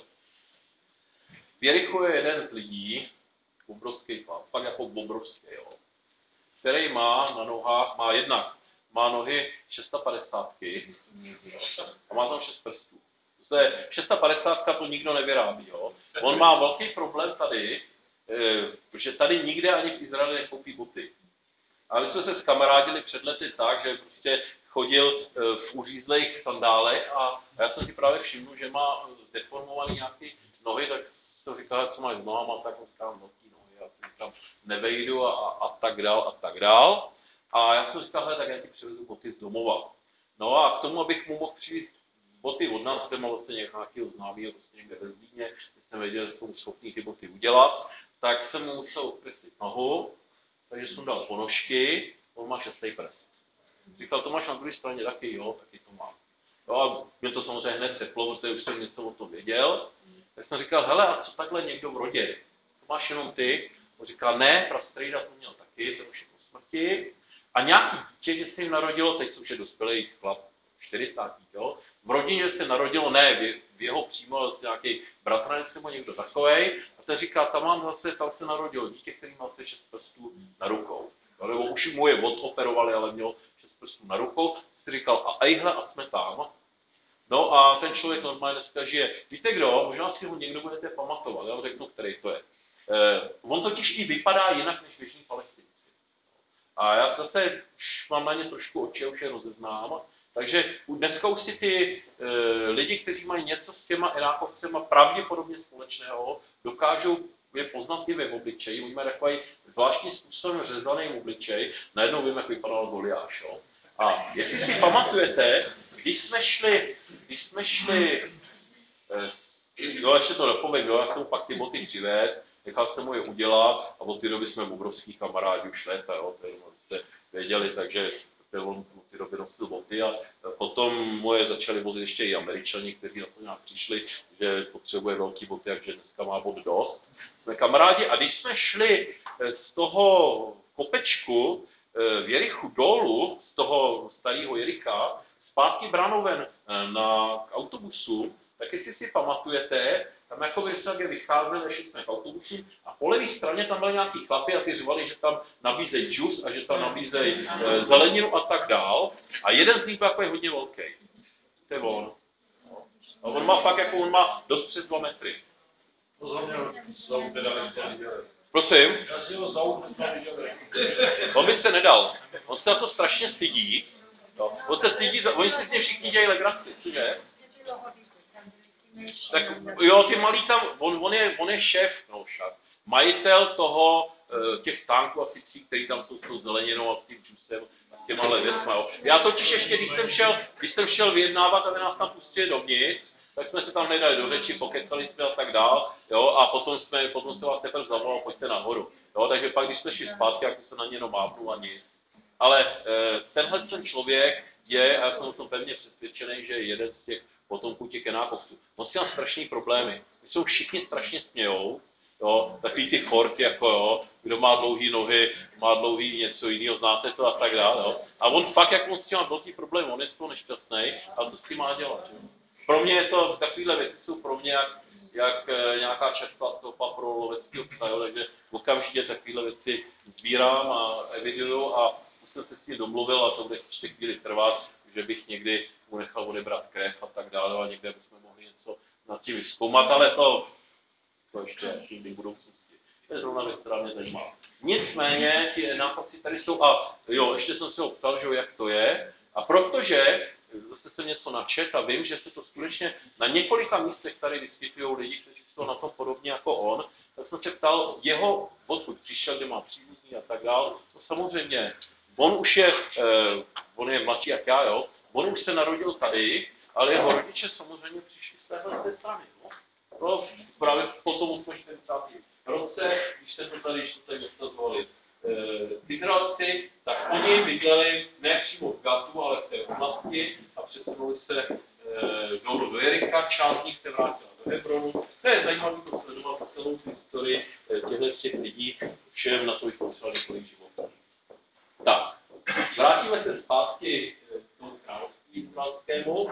[SPEAKER 1] V Jerichu je jeden z lidí, obrovský chlap, fakt jako obrovský, jo, který má na nohách, má jednak má nohy padesát šest a má tam šest prstů. To je padesát šest, to nikdo nevyrábí. Jo? On má velký problém tady, že tady nikde ani v Izraeli nekoupí boty. A my jsme se skamarádili před lety tak, že prostě chodil v uřízlých sandálech a já jsem si právě všiml, že má deformovaný nějaký nohy, tak jsem říkal, co máš s nohama, tak mu říkám velký nohy, já jsem tam nevejdu a, a tak dál a tak dál. A já jsem říkal, hele, tak já ti přivezu boty z domova. No a k tomu, abych mu mohl přivést boty od nás, jsem mal vlastně nějakého známého, prostě někde ve Zlíně, kde jsem věděl, že jsou schopný ty boty udělat, tak jsem mu musel okreslit nohu, takže jsem dal ponožky, on má šestý prst. Říkal, to máš na druhé straně taky, jo, taky to mám. No a mě to samozřejmě hned seplo, protože už jsem něco o tom věděl. Tak jsem říkal, hele, a co takhle někdo v rodě? To máš jenom ty? On říkal, ne, prastrejda to měl taky, to už je po smrti. A nějaký dítě, že se jim narodilo, teď jsou už je dospělý chlap, čtyřicátý, jo. V rodině se narodilo, ne, v, v jeho přímo nějaký bratranec nebo někdo takovej. A ten říká, tam mám zase, tam se narodilo dítě, který má se šest prstů na rukou. No, nebo už mu je odoperovali, ale měl šest prstů na rukou. Si říkal, a ejhle, a jsme tam. No a ten člověk normálně dneska žije. Víte kdo? Možná si ho někdo budete pamatovat, já vám řeknu, který to je. Eh, on totiž i vypadá jinak než běžný Palestinci. A já zase už mám na ně trošku oči, už je rozeznám. Takže dneska už si ty e, lidi, kteří mají něco s těma Irákovcema pravděpodobně společného, dokážou je poznat i ve obličeji. Oni mají takový zvláštním způsobem řezaný obličej. Najednou vím, jak vypadal Goliáš. Jo? A jestli si pamatujete, když jsme šli, když jsme šli, e, jo, ještě to dopovím, jo, já jsem pak ty boty přivez, nechal jsem mu je udělat a od té doby jsme obrovský kamarádi už léta, jo, to jste věděli, takže on v té době nosil boty a potom moje začali vozit ještě i Američani, kteří na to nějak přišli, že potřebuje velký boty, takže dneska má bod dost. Jsme kamarádi a když jsme šli z toho kopečku v Jerichu dolů, z toho starého Jericha, zpátky branou ven na k autobusu, tak jestli si pamatujete, tam jako by jsme vycházeli, ještě jsme k autobusu a po levé straně tam byly nějaký chlapy a ty řvali, že tam nabízejí džus a že tam nabízejí e, zeleninu a tak dál. A jeden z nich byl jako je hodně velký. To je on. A on má fakt jako, on má dost přes dva metry. Prosím? On by se nedal. On se na to strašně stydí. No. On se stydí, za... oni si s ním všichni dělají legraci, cože? Tak jo, ty malí tam, on, on, je, on je šéf, no šéf, majitel toho, těch stánků asi tří, který tam jsou s tou zeleninou a s tím džusem a s těma věcma, jo. Já totiž ještě, když jsem šel, když jsem šel vyjednávat, aby nás tam pustili dovnitř, tak jsme se tam nedali do řeči, pokecali jsme a tak dál, jo, a potom jsme, potom se vás teprve zavolal, pojďte nahoru, jo, takže pak, když jsme šli zpátky, jak se na ně jenom mávnul a nic. Ale tenhle ten člověk je, a já jsem o tom pevně přesvědčený, že je jeden z těch potomků těch Enákovců. On si má strašný problémy. My jsou všichni strašně smějou, jo, takový ty forky, jako jo, kdo má dlouhý nohy, má dlouhý něco jiného, znáte to a tak dále, jo. A on fakt, jak on s tím má velký problém, on je z toho nešťastný, ale co s tím má dělat, jo. Pro mě je to, takovéhle věci jsou pro mě jak, jak nějaká čerstvá stopa pro loveckého psa, jo, takže okamžitě takovéhle věci sbírám a eviduju a už jsem se s tím domluvil a to bude ještě chvíli trvat, že bych někdy mu nechal odebrat krev a tak dále a někde bychom mohli něco nad tím vyzkoumat, ale to, to ještě někdy v budoucnosti. To je zrovna věc, která mě zajímá. Nicméně ti nápadci tady jsou a jo, ještě jsem se ho ptal, že jak to je a protože zase jsem něco načet a vím, že se to skutečně na několika místech tady vyskytují lidi, kteří jsou na tom podobně jako on, tak jsem se ptal jeho, odkud přišel, kde má příbuzný a tak dále. To samozřejmě, on už je, eh, on je mladší jak já, jo, on už se narodil tady, ale jeho rodiče samozřejmě přišli z téhle té strany. No. No, právě potom osmdesátém roce, když se to tady, když to tady dostazovali e, Izraelci, tak oni bydleli ne přímo v Gatu, ale v té oblasti a přesunuli se e, dolů do Jericha, část z nich se vrátila do Hebronu. To je zajímavé to sledovat celou tu historii těchto těch lidí, všem na to bych potřeboval několik životů. Tak, vrátíme se zpátky k tomu království izraelskému.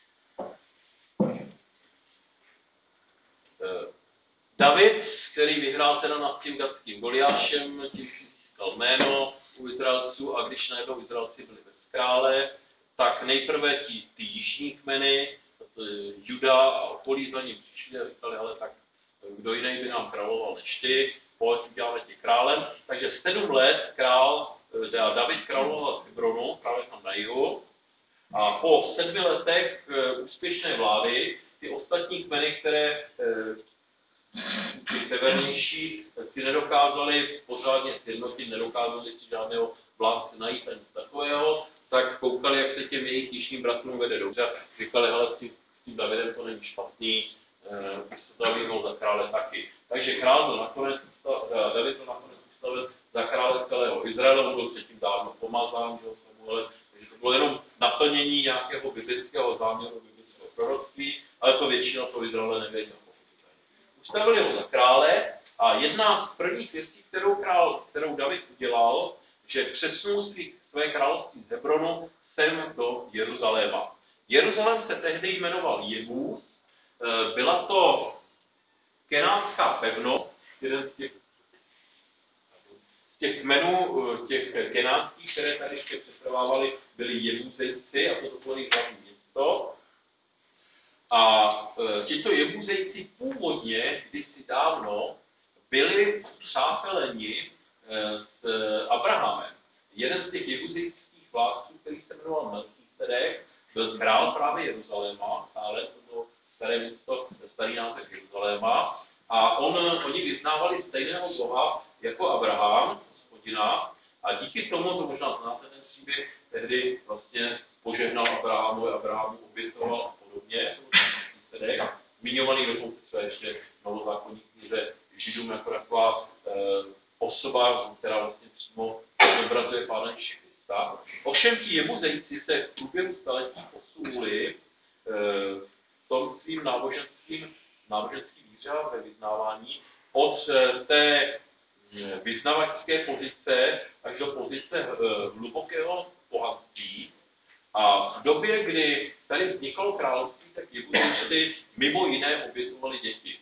[SPEAKER 1] David, který vyhrál teda nad tím gatským Goliášem, tím si získal jméno u Izraelců a když najednou Izraelci byli ve krále, tak nejprve ti, ty jižní kmeny, Juda a okolí za ním přišli a říkali, ale tak kdo jiný by nám královal než ty, pojď uděláme tě králem. Takže sedm let král, David královal v Hebronu, právě tam na jihu, a po sedmi letech úspěšné vlády ty ostatní kmeny, které ty severnější si nedokázali pořádně sjednotit, nedokázali si žádného vládce najít ani takového, tak koukali, jak se těm jejich jižním bratrům vede dobře. Říkali, hele, s tím, s tím Davidem to není špatný, už se to vyhnul za krále taky. Takže král byl nakonec, David byl nakonec ustavil za krále celého Izraele, on byl předtím dávno pomazán, že Samuel, takže to bylo jenom naplnění nějakého biblického záměru, biblického proroctví, ale to většina to Izraele nevěděla. Ustavili ho za krále a jedna z prvních věcí, kterou, král, kterou David udělal, že přesunul si své království z Hebronu sem do Jeruzaléma. Jeruzalém se tehdy jmenoval Jebus, byla to kenánská pevnost, jeden z těch, z těch kmenů, těch kenánských, které tady ještě přetrvávaly, byli Jebuzejci, a to bylo jejich hlavní město. A e, tito Jebuzejci původně, kdysi dávno, byli přáteleni e, s Abrahamem. Jeden z těch jebuzejských vládců, který se jmenoval Melchisedek, byl král právě Jeruzaléma, ale to bylo staré město, starý název Jeruzaléma, a on, oni vyznávali stejného boha jako Abraham, Hospodina, a díky tomu, to možná znáte ten příběh, tehdy vlastně požehnal Abrahamu, Abrahamu obětoval a podobně, zmiňovaný dokonce třeba ještě v novozákonní knize Židům jako taková e, osoba, která vlastně přímo zobrazuje Pána Ježíše Krista. Ovšem ti Jebuzejci se v průběhu staletí posunuli e, v tom svým náboženským, náboženským víře a ve vyznávání od e, té vyznavačské pozice až do pozice e, hlubokého bohatství. A v době, kdy tady vznikalo království, tak Jebuzejci mimo jiné obětovali děti.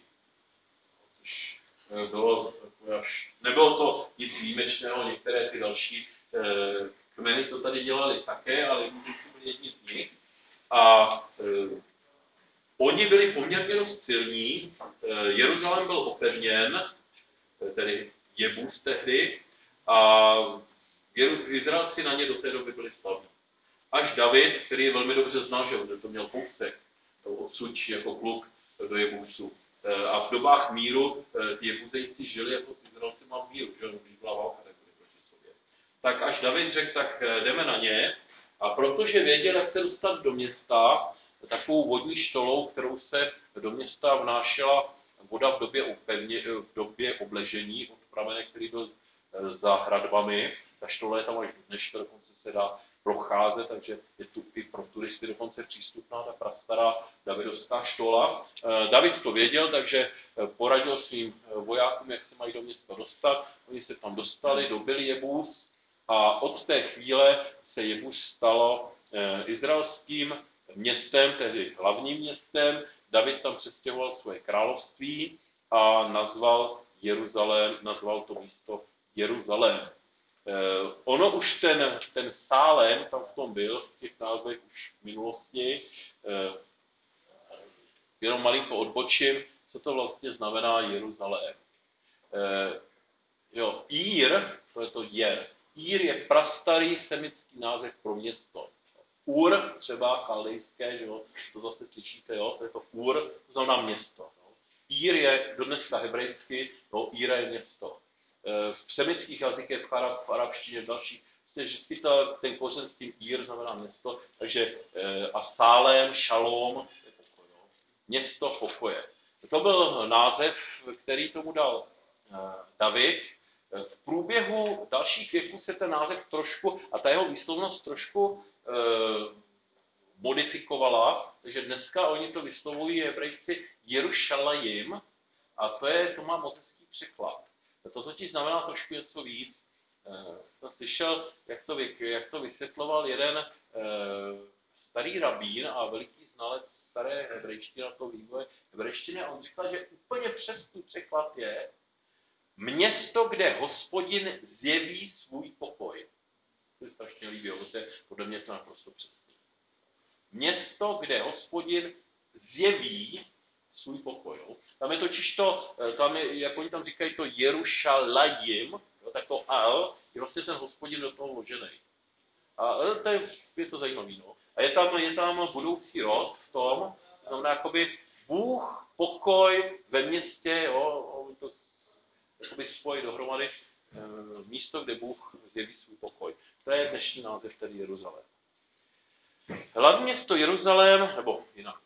[SPEAKER 1] Což bylo, nebylo to nic výjimečného, některé ty další eh, kmeny to tady dělali také, ale Jebuzejci byli jedni z nich. A eh, oni byli poměrně dost silní, eh, Jeruzalém byl opevněn, tedy Jebus tehdy, a Izraelci na ně do té doby byli slavní. Až David, který je velmi dobře znal, že to měl kousek odsud jako kluk do Jebusu. A v dobách míru ty Jebuzejci žili jako s Izraelcima v míru, že když byla válka nebyli proti sobě. Tak až David řekl, tak jdeme na ně, a protože věděl, jak se dostat do města, takovou vodní štolou, kterou se do města vnášela voda v době, upevně, v době obležení od pramene, který byl za hradbami, ta štola je tam až do dneška, dokonce se dá procházet, takže je tu i pro turisty dokonce přístupná ta prastará davidovská štola. David to věděl, takže poradil svým vojákům, jak se mají do města dostat. Oni se tam dostali, dobili Jebus a od té chvíle se Jebus stalo izraelským městem, tedy hlavním městem. David tam přestěhoval svoje království a nazval Jeruzalém, nazval to místo Jeruzalém. Eh, ono už ten, ten Sálem tam v tom byl, v těch názvech už v minulosti, eh, jenom malinko odbočím, co to vlastně znamená Jeruzalém. Eh, jo, Ír, to je to Jer, Ír je prastarý semický název pro město. Ur, třeba chaldejské, že jo, to zase slyšíte, jo, to je to Ur, to znamená město. Jo. Ír je dodneska hebrejsky, no, Íra je město. V semických jazykech, v, arab, v arabštině, v dalších, se vždycky ta, ten kořen s tím Ír znamená město, takže a Sálem, Šalom, je pokoj, no. Město pokoje. To byl název, který tomu dal David. V průběhu dalších věků se ten název trošku, a ta jeho výslovnost trošku eh, modifikovala, takže dneska oni to vyslovují hebrejci Jerušalajim, a to, je, to má mozecký překlad. To totiž znamená trošku něco víc. Eh, jsem slyšel, jak to, jak to vysvětloval jeden eh, starý rabín a veliký znalec staré hebrejštiny, a to vývoje hebrejštiny, a on říkal, že úplně přesný překlad je město, kde Hospodin zjeví svůj pokoj. se strašně líbí, to je podle mě to naprosto přesně. Město, kde Hospodin zjeví svůj pokoj. Jo. Tam je totiž to, tam je, jak oni tam říkají, to Jerušalajim, tak to Al, je vlastně ten Hospodin do toho vložený. A to je, je to zajímavý. No. A je tam, je tam budoucí rod v tom, znamená jakoby Bůh, pokoj ve městě, jo, to jakoby spojí dohromady místo, kde Bůh zjeví svůj pokoj. To je dnešní název tedy Jeruzalém. Hlavní město Jeruzalém, nebo jinak,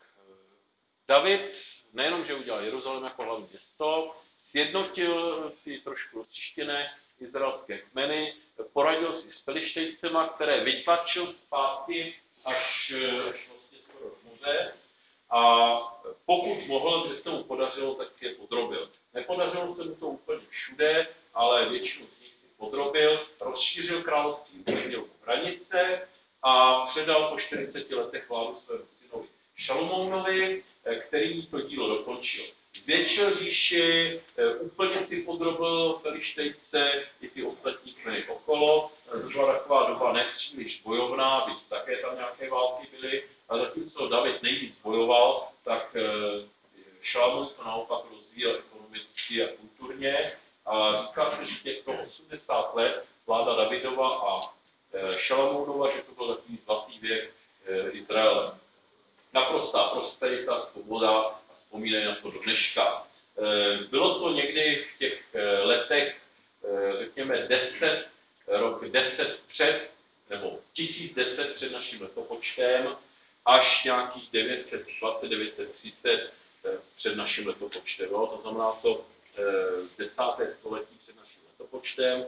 [SPEAKER 1] David nejenom, že udělal Jeruzalém jako hlavní město, sjednotil ty trošku rozčištěné izraelské kmeny, poradil si s Filištejcema, které vytlačil zpátky až, až vlastně skoro do moře. A pokud mohl, že se mu podařilo, tak je podrobil. Nepodařilo se mu to úplně všude, ale většinu z nich si podrobil, rozšířil království, uvěděl hranice a předal po čtyřiceti letech vládu svému synovi Šalomounovi, který to dílo dokončil. Zvětšil říši, úplně si podrobil Filištejce i ty ostatní kmeny okolo. To byla taková doba nepříliš bojovná, byť také tam nějaké války byly, a zatímco David nejvíc bojoval, tak Šalamoun to naopak rozvíjel ekonomicky a kulturně. A říká se, že těchto osmdesát let vláda Davidova a Šalamounova, že to byl takový zlatý věk Izraele. Naprostá prosperita, svoboda a vzpomínají na to do dneška. Bylo to někdy v těch letech, řekněme, deset, rok deset před, nebo tisíc deset před naším letopočtem, až nějakých devět set dvacet, devět set třicet před naším letopočtem. Jo? To znamená to desáté století před naším letopočtem,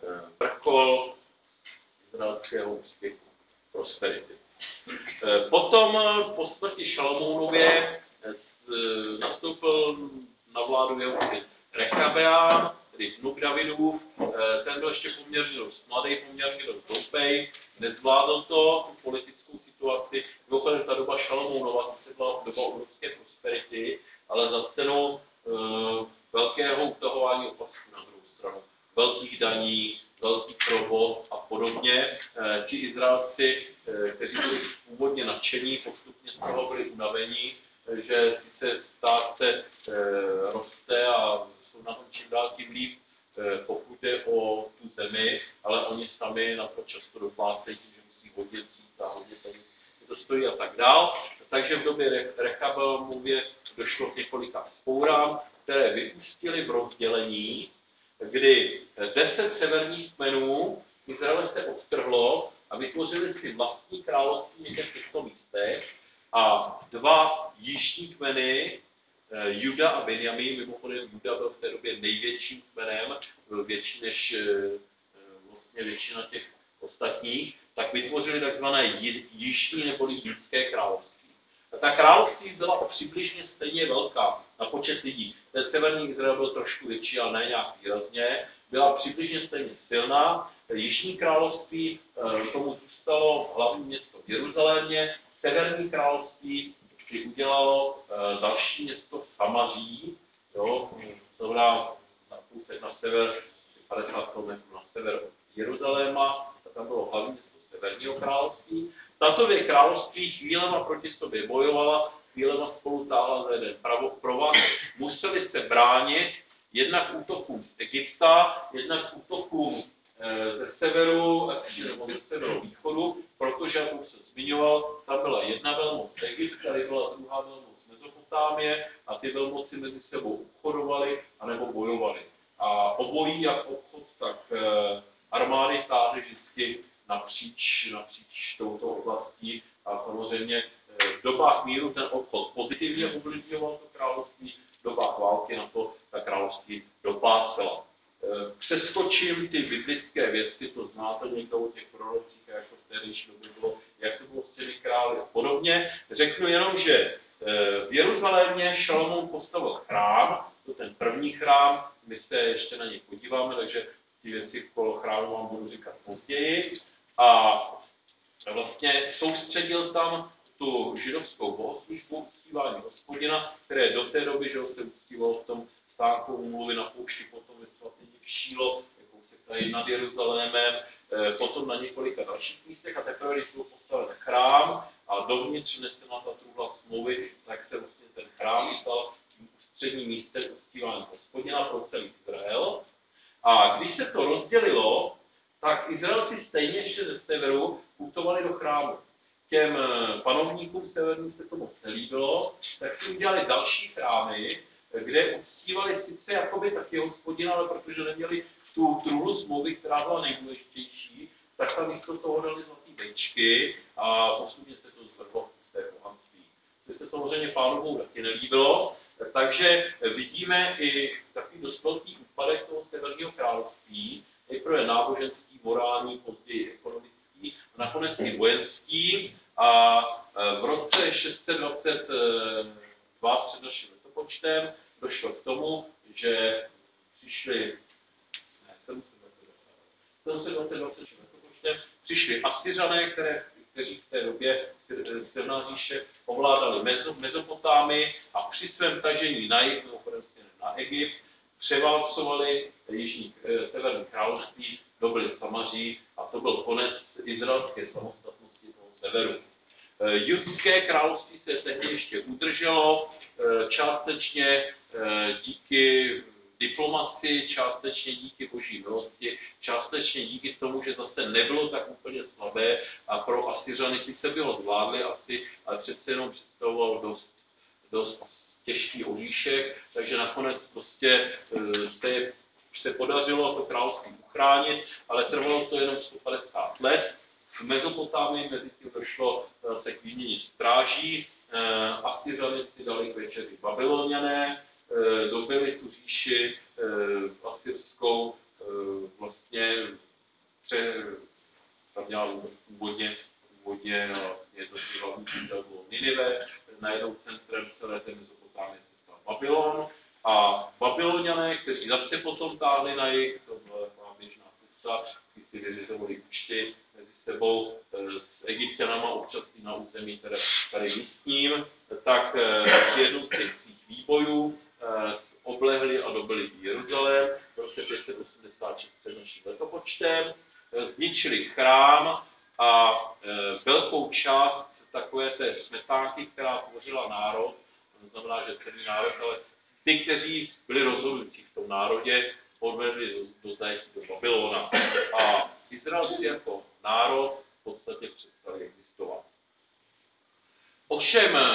[SPEAKER 1] vrchol izraelského úspěchu, prosperity. Potom po smrti Šalomounově nastoupil na vládu jeho syn Rechabeám, tedy vnuk Davidův. Ten byl ještě poměrně dost mladý, poměrně dost doupej, nezvládl to, tu politickou situaci. Mimochodem ta doba Šalomounova, to byla doba obrovské prosperity, ale za cenu uh, velkého utahování opasků na druhou stranu, velkých daní, velký provoz a podobně. E, ti Izraelci, e, kteří byli původně nadšení, postupně z toho byli unavení, e, že sice stát se e, roste a jsou na tom čím dál tím líp, e, pokud jde o tu zemi, ale oni sami na to často doplácejí tím, že musí hodně vzít a hodně peněz, to stojí a tak dál. Takže v době Rechabeamově došlo k několika vzpourám, které vyústily v rozdělení, kdy deset severních kmenů Izraele se odtrhlo a vytvořili si vlastní království někde v těchto místech a dva jižní kmeny, Juda a Benjamín, mimochodem Juda byl v té době největším kmenem, byl větší než vlastně většina těch ostatních, tak vytvořili takzvané jižní neboli judské království. A ta království byla přibližně stejně velká na počet lidí. Ten severní Izrael byl trošku větší, ale ne nějak výrazně. Byla přibližně stejně silná. Jižní království tomu zůstalo hlavní město v Jeruzalémě. Severní království si udělalo další město v Samaří, jo, to znamená na půlce na sever, padesát kilometrů na sever od Jeruzaléma, a tam bylo hlavní město severního království. Tato dvě království chvílema proti sobě bojovala, chvílema spolu táhla za jeden provaz, museli se bránit jednak útokům z Egypta, jednak útokům e, ze severu, nebo ze severovýchodu, protože, jak už jsem zmiňoval, tam byla jedna velmoc Egypt, tady byla druhá velmoc Mezopotámie a ty velmoci mezi sebou obchodovaly anebo bojovaly. A obojí, jak obchod, tak e, armády táhly vždycky napříč, napříč touto oblastí a samozřejmě v dobách míru ten obchod pozitivně ovlivňoval to království, v dobách války na to ta království doplácela. Přeskočím ty biblické věci, to znáte někdo o těch prorocích, jako v tehdejší době bylo, jak to bylo s těmi králi a podobně. Řeknu jenom, že v Jeruzalémě Šalomoun postavil chrám, to ten první chrám, my se ještě na něj podíváme, takže ty věci kolo chrámu vám budu říkat později. A vlastně soustředil tam tu židovskou bohoslužbu, uctívání Hospodina, které do té doby, že se uctívalo v tom stánku úmluvy na poušti, potom ve svatyni v Šílo, kousek tady nad Jeruzalémem, potom na několika dalších místech a teprve, když byl postaven chrám a dovnitř nesena ta truhla smlouvy, tak se vlastně ten chrám stal tím ústředním místem uctívání Hospodina pro celý Izrael. A když se to rozdělilo, tak Izraelci stejně ještě ze severu putovali do chrámu. Těm panovníkům severním se to moc nelíbilo, tak si udělali další chrámy, kde uctívali sice jakoby taky Hospodina, ale protože neměli tu truhlu smlouvy, která byla nejdůležitější, tak tam místo toho dali zlatý bečky a postupně se to zvrhlo z té bohatství. To se samozřejmě pánovou taky nelíbilo, takže vidíme i takový dost velký úpadek toho severního království, nejprve náboženský, morální, později ekonomický, a nakonec i vojenský. A v roce šest set dvacet dva před naším letopočtem došlo k tomu, že přišli ne, sedm set dvacet dva před letopočtem přišli Asyřané, které, kteří v té době silná říše ovládali Mezo, Mezopotámy a při svém tažení na jih, na Egypt, převálcovali jižní severní království, dobyli Samaří a to byl konec izraelské samostatnosti toho severu. Judské království se tehdy ještě udrželo, částečně díky diplomaci, částečně díky boží milosti, částečně díky tomu, že zase nebylo tak úplně slabé a pro Asyřany ty se bylo zvládli asi, ale přece jenom představoval dost, dost těžký oříšek, takže nakonec prostě se, se podařilo to království uchránit, ale trvalo to jenom sto padesát let. V Mezopotámii mezi tím došlo se k výměně stráží, Asyřany si dali k večeři Babyloniané, dobili tu říši asyrskou, vlastně pře, tam měla původně, původně vlastně to hlavní přítel bylo Ninive, najednou centrem celé té Mezopotámie se stal Babylon a Babyloniané, kteří zase potom táhli na jich, to byla taková běžná cesta, když si vyřizovali účty mezi sebou s Egypťanama občas na území teda tady místním, tak jednou z těch svých výbojů oblehli a dobili Jeruzalém v roce pět set osmdesát šest před naším letopočtem, zničili chrám a velkou část takové té smetánky, která tvořila národ, to znamená, že celý národ, ale ty, kteří byli rozhodující v tom národě, odvedli do, do zajetí do Babylona. A Izraelci jako národ v podstatě přestali existovat. Ovšem,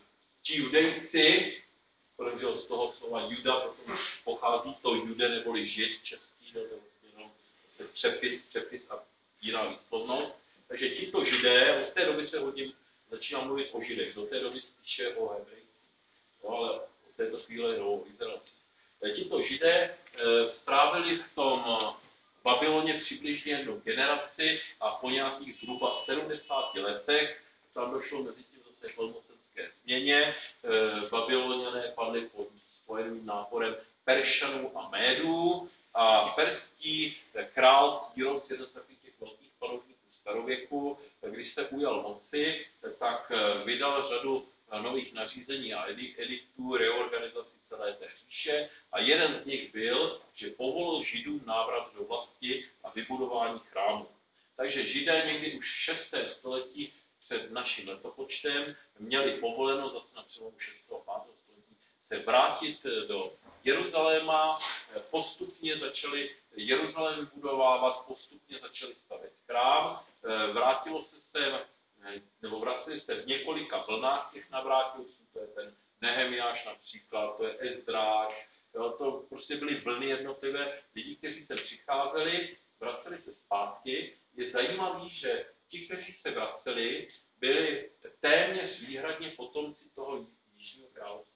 [SPEAKER 1] ti judejci, protože z toho slova juda potom pochází to jude neboli žid český, to je jenom přepis, přepis a jiná výslovnost. Takže tito židé, od té doby se hodně začíná mluvit o židech, do té doby spíše o hebrejcích, no, ale od této chvíle o Izraelcích. Tito židé e, strávili v tom Babyloně přibližně jednu generaci a po nějakých zhruba sedmdesáti letech tam došlo mezi tím zase k velmocenské změně. E, Babyloniané padli pod spojeným náporem Peršanů a Médů a perský král Kýros, jeden z takových těch velkých panovníků starověku, když se ujal moci, tak vydal řadu nových nařízení a ediktů, reorganizaci celé té říše a jeden z nich byl, že povolil Židům návrat do vlasti a vybudování chrámu. Takže Židé někdy už v šestém století před naším letopočtem měli povoleno zase na přelomu šestého a pátého století se vrátit do Jeruzaléma, postupně začali Jeruzalém vybudovávat, postupně začali stavět chrám, vrátilo se sem, nebo vraceli se v několika vlnách těch navrátilců, to je ten Nehemiáš například, to je Ezdráš, to prostě byly vlny jednotlivé lidí, kteří se přicházeli, vraceli se zpátky. Je zajímavé, že ti, kteří se vraceli, byli téměř výhradně potomci toho jižního království.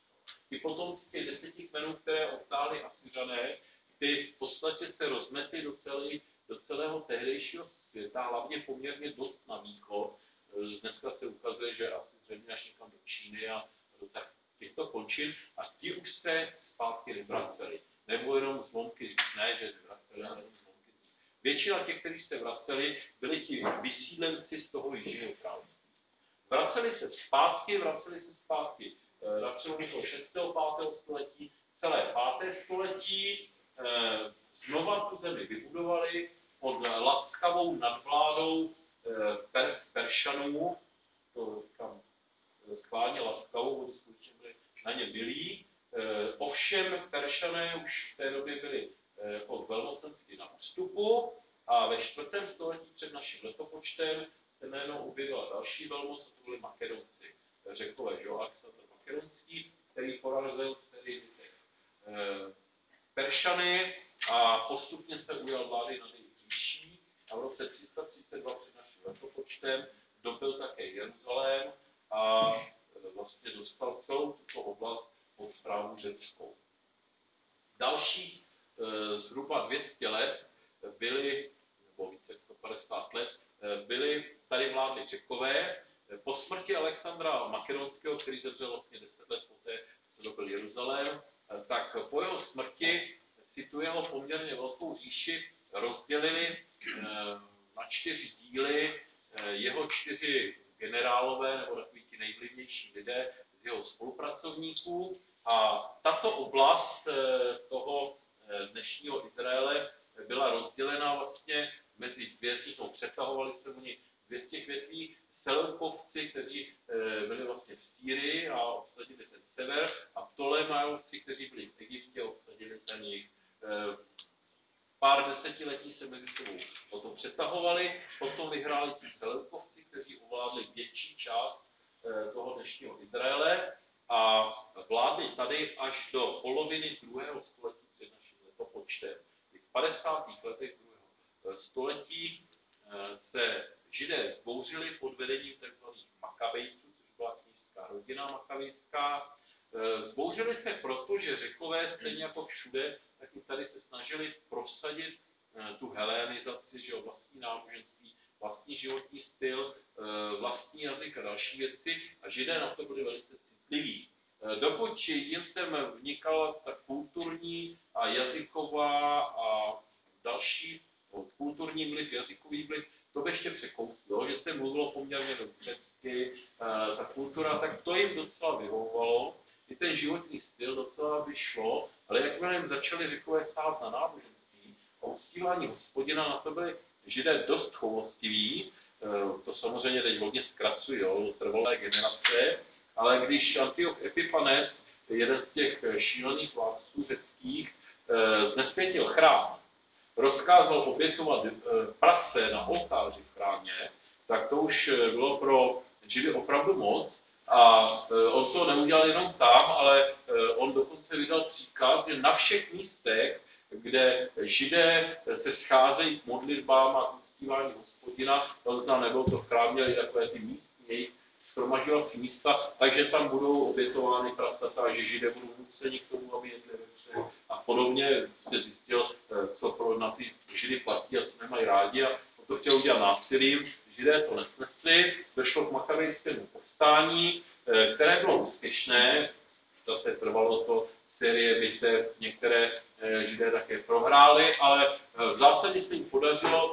[SPEAKER 1] Ty potomci těch deseti kmenů, které odtáhli Asyřané, ty v podstatě se rozmetly do, celý, do celého tehdejšího světa, hlavně poměrně dost na východ. Dneska se ukazuje, že asi zřejmě až někam do Číny a do těchto končin a ti už se zpátky nevraceli. Nebo jenom zlomky z nich, ne, že nevraceli, ale jenom zlomky z nich. Většina těch, kteří se vraceli, byli ti vysídlenci z toho jižního království. Vraceli se zpátky, vraceli se zpátky na přelomu toho šestého a pátého století, celé páté století, znova tu zemi vybudovali, pod laskavou nadvládou per, Peršanů, to říkám schválně laskavou, oni skutečně byli na ně milí. Ovšem Peršané už v té době byli jako velmocensky na ústupu a ve čtvrtém století před naším letopočtem se najednou objevila další velmoc, to byli Makedonci. Řekové, že Alexandr Makedonský, který porazil tedy Peršany a postupně se ujal vlády nad jejich říší a v roce tři sta třicet dva před naším letopočtem dobyl také Jeruzalém a vlastně dostal celou tuto oblast pod správu řeckou. Další zhruba dvě stě let byly, nebo více jak sto padesát let, byly tady vládli Řekové. Po smrti Alexandra Makedonského, který zemřel vlastně deset let poté, co dobyl Jeruzalém, tak po jeho smrti si tu jeho poměrně velkou říši rozdělili na čtyři díly jeho čtyři generálové, nebo takový ti nejvlivnější lidé z jeho spolupracovníků. A tato oblast toho dnešního Izraele byla rozdělena vlastně mezi dvě, no, přetahovali se oni dvě z těch větví, Seleukovci, kteří byli vlastně v Sýrii a obsadili ten sever, a Ptolemajovci, kteří byli v Egyptě, obsadili ten jih. Pár desetiletí se mezi sebou o to přetahovali, potom vyhráli ti Seleukovci, kteří ovládli větší část toho dnešního Izraele a vládli tady až do poloviny druhého století před naším letopočtem. V padesátých letech druhého století se Židé vzbouřili pod vedením tzv. Makabejců, což byla knížská rodina makabejská. Vzbouřili se proto, že Řekové, stejně jako všude, tak i tady se snažili prosadit tu helenizaci, že jo, vlastní náboženství, vlastní životní styl, vlastní jazyk a další věci, a Židé na to byli velice citliví. Dokud jim sem vnikala ta kulturní a jazyková a další kulturní vliv, jazykový vliv, to by ještě překouslo, že se mluvilo poměrně řecky, ta kultura, tak to jim docela vyhovovalo, i ten životní styl docela vyšlo, ale jakmile jim začali Řekové sát na náboženství a uctívání Hospodina, na to byli Židé dost choulostiví, to samozřejmě teď hodně zkracují, jo, trvalé generace, ale když Antioch Epifanes, jeden z těch šílených vládců řeckých, znesvětil chrám, rozkázal obětovat prase na oltáři v chrámě, tak to už bylo pro Židy opravdu moc. A on to neudělal jenom tam, ale on dokonce vydal příkaz, že na všech místech, kde Židé se scházejí k modlitbám a k uctívání Hospodina, to znamená, nebylo to v chrámě, ale takové ty místní jejich shromažďovací místa, takže tam budou obětovány prasata, že Židé budou nuceni k tomu, aby jedli vepře a podobně. Se zjistil, co pro na ty Židy platí a co nemají rádi, a on to chtěl udělat násilím. Židé to nesnesli, došlo k makabejskému povstání, které bylo úspěšné, zase trvalo to série bitev, některé Židé také prohráli, ale v zásadě se jim podařilo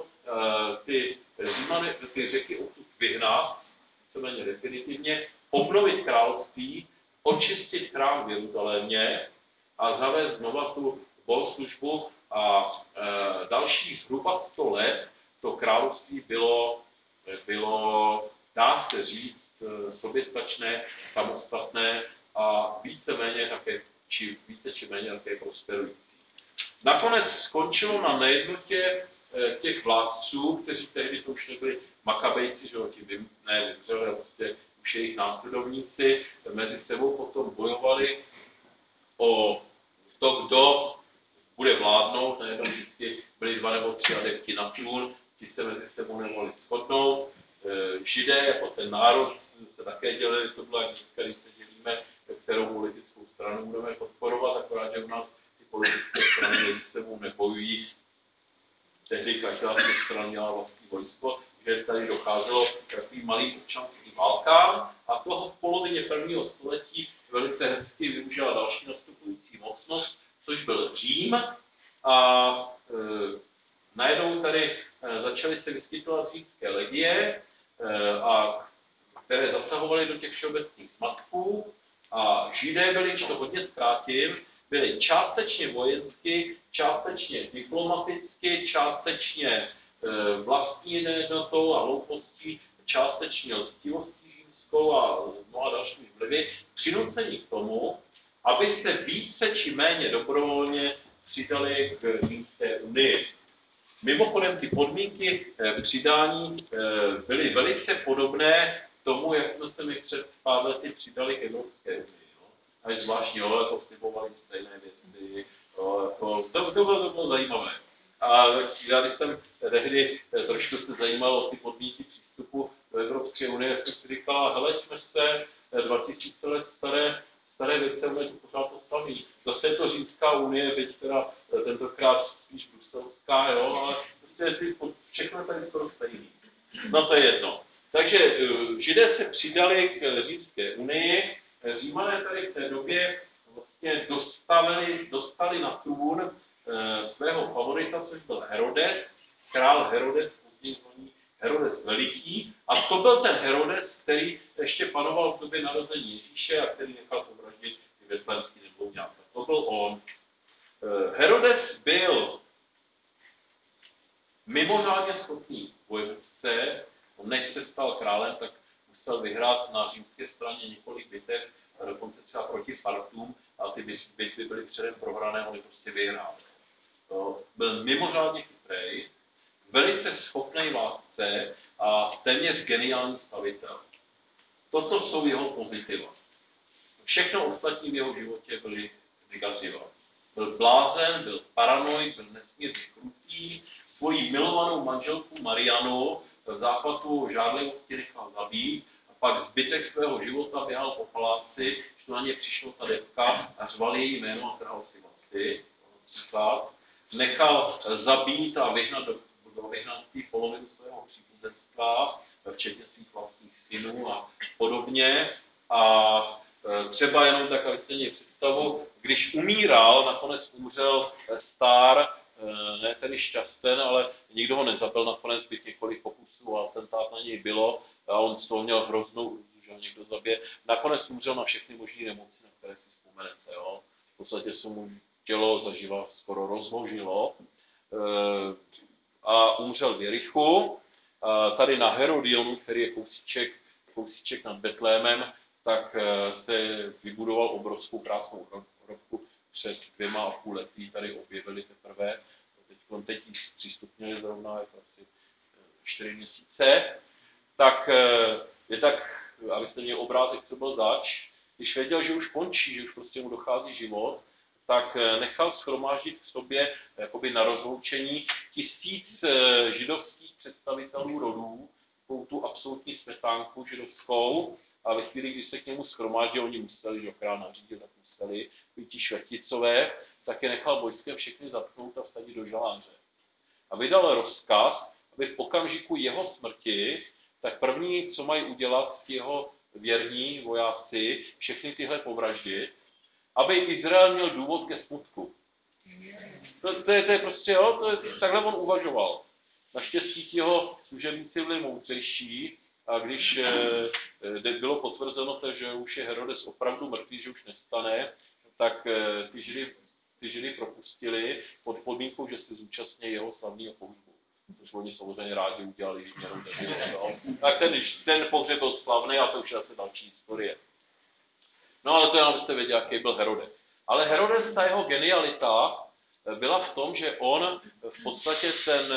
[SPEAKER 1] ty Římany, ty Řeky odtud vyhnat, víceméně definitivně, obnovit království, očistit chrám v Jeruzalémě a zavést znova tu bohoslužbu, a e, další zhruba sto let to království bylo, bylo, dá se říct, soběstačné, samostatné a víceméně také, či více či méně také prosperující. Nakonec skončilo na nejednotě těch vládců, kteří tehdy to už nebyli Makabejci, že ti vym, ne vymřeli, ale prostě už jejich následovníci mezi sebou potom bojovali o to, kdo bude vládnout. Najednou vždycky byli dva nebo tři adepti na trůn, ti se mezi sebou nemohli shodnout. Židé jako ten národ se také dělili, to bylo jak dneska, když se dělíme, kterou politickou stranu budeme podporovat, akorát, že u nás ty politické strany mezi sebou nebojují. Tehdy každá z těch stran měla vlastní vojsko, že tady docházelo k takovým malým občanským válkám, a toho v polovině prvního století velice hezky využila další nastupující mocnost, což byl Řím. A e, najednou tady e, začaly se vyskytovat římské legie, e, a, které zasahovaly do těch všeobecných zmatků, a Židé byli, když to hodně zkrátím, byli částečně vojensky, částečně částečně diplomaticky, částečně vlastní nejednotou a hloupostí, částečně lstivostí římskou a mnoha dalšími vlivy, přinucení k tomu, aby se více či méně dobrovolně přidali k Římské unii. Mimochodem ty podmínky přidání byly velice podobné tomu, jak jsme se my před pár lety přidali k Evropské unii. No. A zvláštně, jo, jako slibovali stejné věci, jo, jako, to, to, bylo, to bylo zajímavé. A já, když jsem tehdy trošku se zajímal o ty podmínky přístupu do Evropské unie, jsem si říkal, hele, jsme se dva tisíce let staré, staré věci, ale je to pořád to samý. Zase je to Římská unie, byť teda tentokrát spíš bruselská, jo, ale prostě všechno tady skoro stejný. No to je jedno. Takže Židé se přidali k Římské unii, Římané tady v té době vlastně dostali, dostali na trůn svého favorita, což byl Herodes, král Herodes, později zvaný Herodes Veliký. A to byl ten Herodes, který ještě panoval v době narození Ježíše a který nechal povraždit i betlémský nebloudňáka. To byl on. Herodes byl mimořádně schopný vojevůdce. On než se stal králem, tak musel vyhrát na římské straně několik bitev, dokonce třeba proti Spartům, a ty bitvy byly předem prohrané, oni prostě vyhráli. To byl mimořádně chytrý, velice schopný vládce a téměř geniální stavitel. Toto jsou jeho pozitiva. Všechno ostatní v jeho životě byly negativa. Byl blázen, byl paranoid, byl nesmírně krutý, svoji milovanou manželku Marianu v záchvatu žádlivosti nechal zabít a pak zbytek svého života běhal po paláci, že na ně přišla ta devka a řval její jméno a trhal si vlasy. Nechal zabít a vyhnat do, do vyhnanství polovinu svého příbuzenstva, včetně svých vlastních synů a podobně. A třeba jenom tak, abyste měli představu, když umíral, nakonec umřel Star, ne tedy šťasten, ale nikdo ho nezabil, nakonec byt několik pokusů a atentát na něj bylo a on z toho měl hroznou hrůzu, že ho někdo zabije. Nakonec umřel na všechny možné nemoci, na které si vzpomenete. Jo. V podstatě se mu tělo zaživa skoro rozložilo a umřel v Jerichu. Tady na Herodionu, který je kousíček, kousíček nad Betlémem, tak se vybudoval obrovskou krásnou hrobku před dvěma a půl lety, tady objevili teprve. Teď, teď ji přístupnili zrovna jako asi čtyři měsíce. Tak je tak, abyste měli obrázek, co byl zač. Když věděl, že už končí, že už prostě mu dochází život, tak nechal shromáždit v sobě jakoby na rozloučení tisíc židovských představitelů rodů, takovou tu absolutní smetánku židovskou, a ve chvíli, kdy se k němu shromáždili, oni museli, že král nařídil, tak museli, ti šlechticové, tak je nechal vojskem všechny zatknout a vsadit do žaláře. A vydal rozkaz, aby v okamžiku jeho smrti, tak první, co mají udělat jeho věrní vojáci, všechny tyhle povraždit, aby Izrael měl důvod ke smutku. To, to, je, to je prostě, jo, to je, takhle on uvažoval. Naštěstí jeho služebníci byli moudřejší, a když e, bylo potvrzeno, že už je Herodes opravdu mrtvý, že už nestane, tak e, ty, židy, ty židy propustili pod podmínkou, že se zúčastní jeho slavného pohřbu. Což oni samozřejmě rádi udělali, že měli nebylo. Tak ten, ten pohřeb byl slavný a to už je asi další historie. No ale to jenom abyste věděli, jaký byl Herodes. Ale Herodes, ta jeho genialita byla v tom, že on v podstatě ten,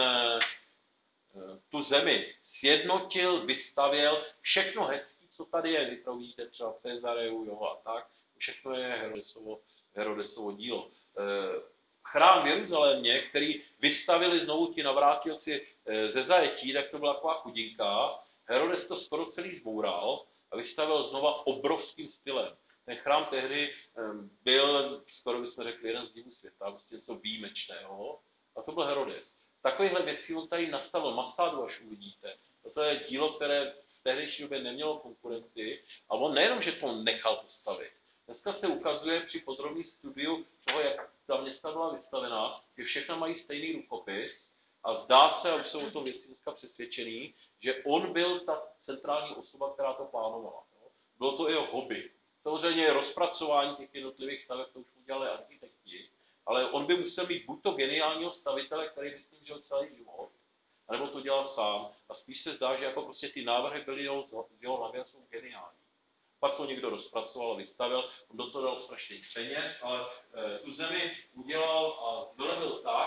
[SPEAKER 1] tu zemi sjednotil, vystavěl, všechno hezký, co tady je, vy to vidíte třeba Cezareu, jo, a tak, všechno je Herodesovo, Herodesovo dílo. Chrám v Jeruzalémě, který vystavili znovu ti navrátilci ze zajetí, tak to byla taková chudinka, Herodes to skoro celý zboural a vystavil znova obrovským stylem. Ten chrám tehdy byl, skoro bychom řekli, jeden z divů světa, prostě něco výjimečného, a to byl Herodes. Takovýhle věcí on tady nastavil masádu, až uvidíte. To je dílo, které v tehdejší době nemělo konkurenci, a on nejenom, že to nechal postavit. Dneska se ukazuje při podrobném studiu toho, jak ta města byla vystavená, že všechno mají stejný rukopis a zdá se, a už jsou o tom věci dneska přesvědčený, že on byl ta centrální osoba, která to plánovala. Bylo to jeho hobby. Samozřejmě rozpracování těch jednotlivých staveb, to už udělali architekti, ale on by musel být buď to geniální, geniálního stavitele, který by s tím žil celý život, anebo to dělal sám. A spíš se zdá, že jako prostě ty návrhy byly jeho, z jeho hlavě jsou geniální. Pak to někdo rozpracoval a vystavil, on do toho dal strašně peněz, ale e, tu zemi udělal a vylebil tak,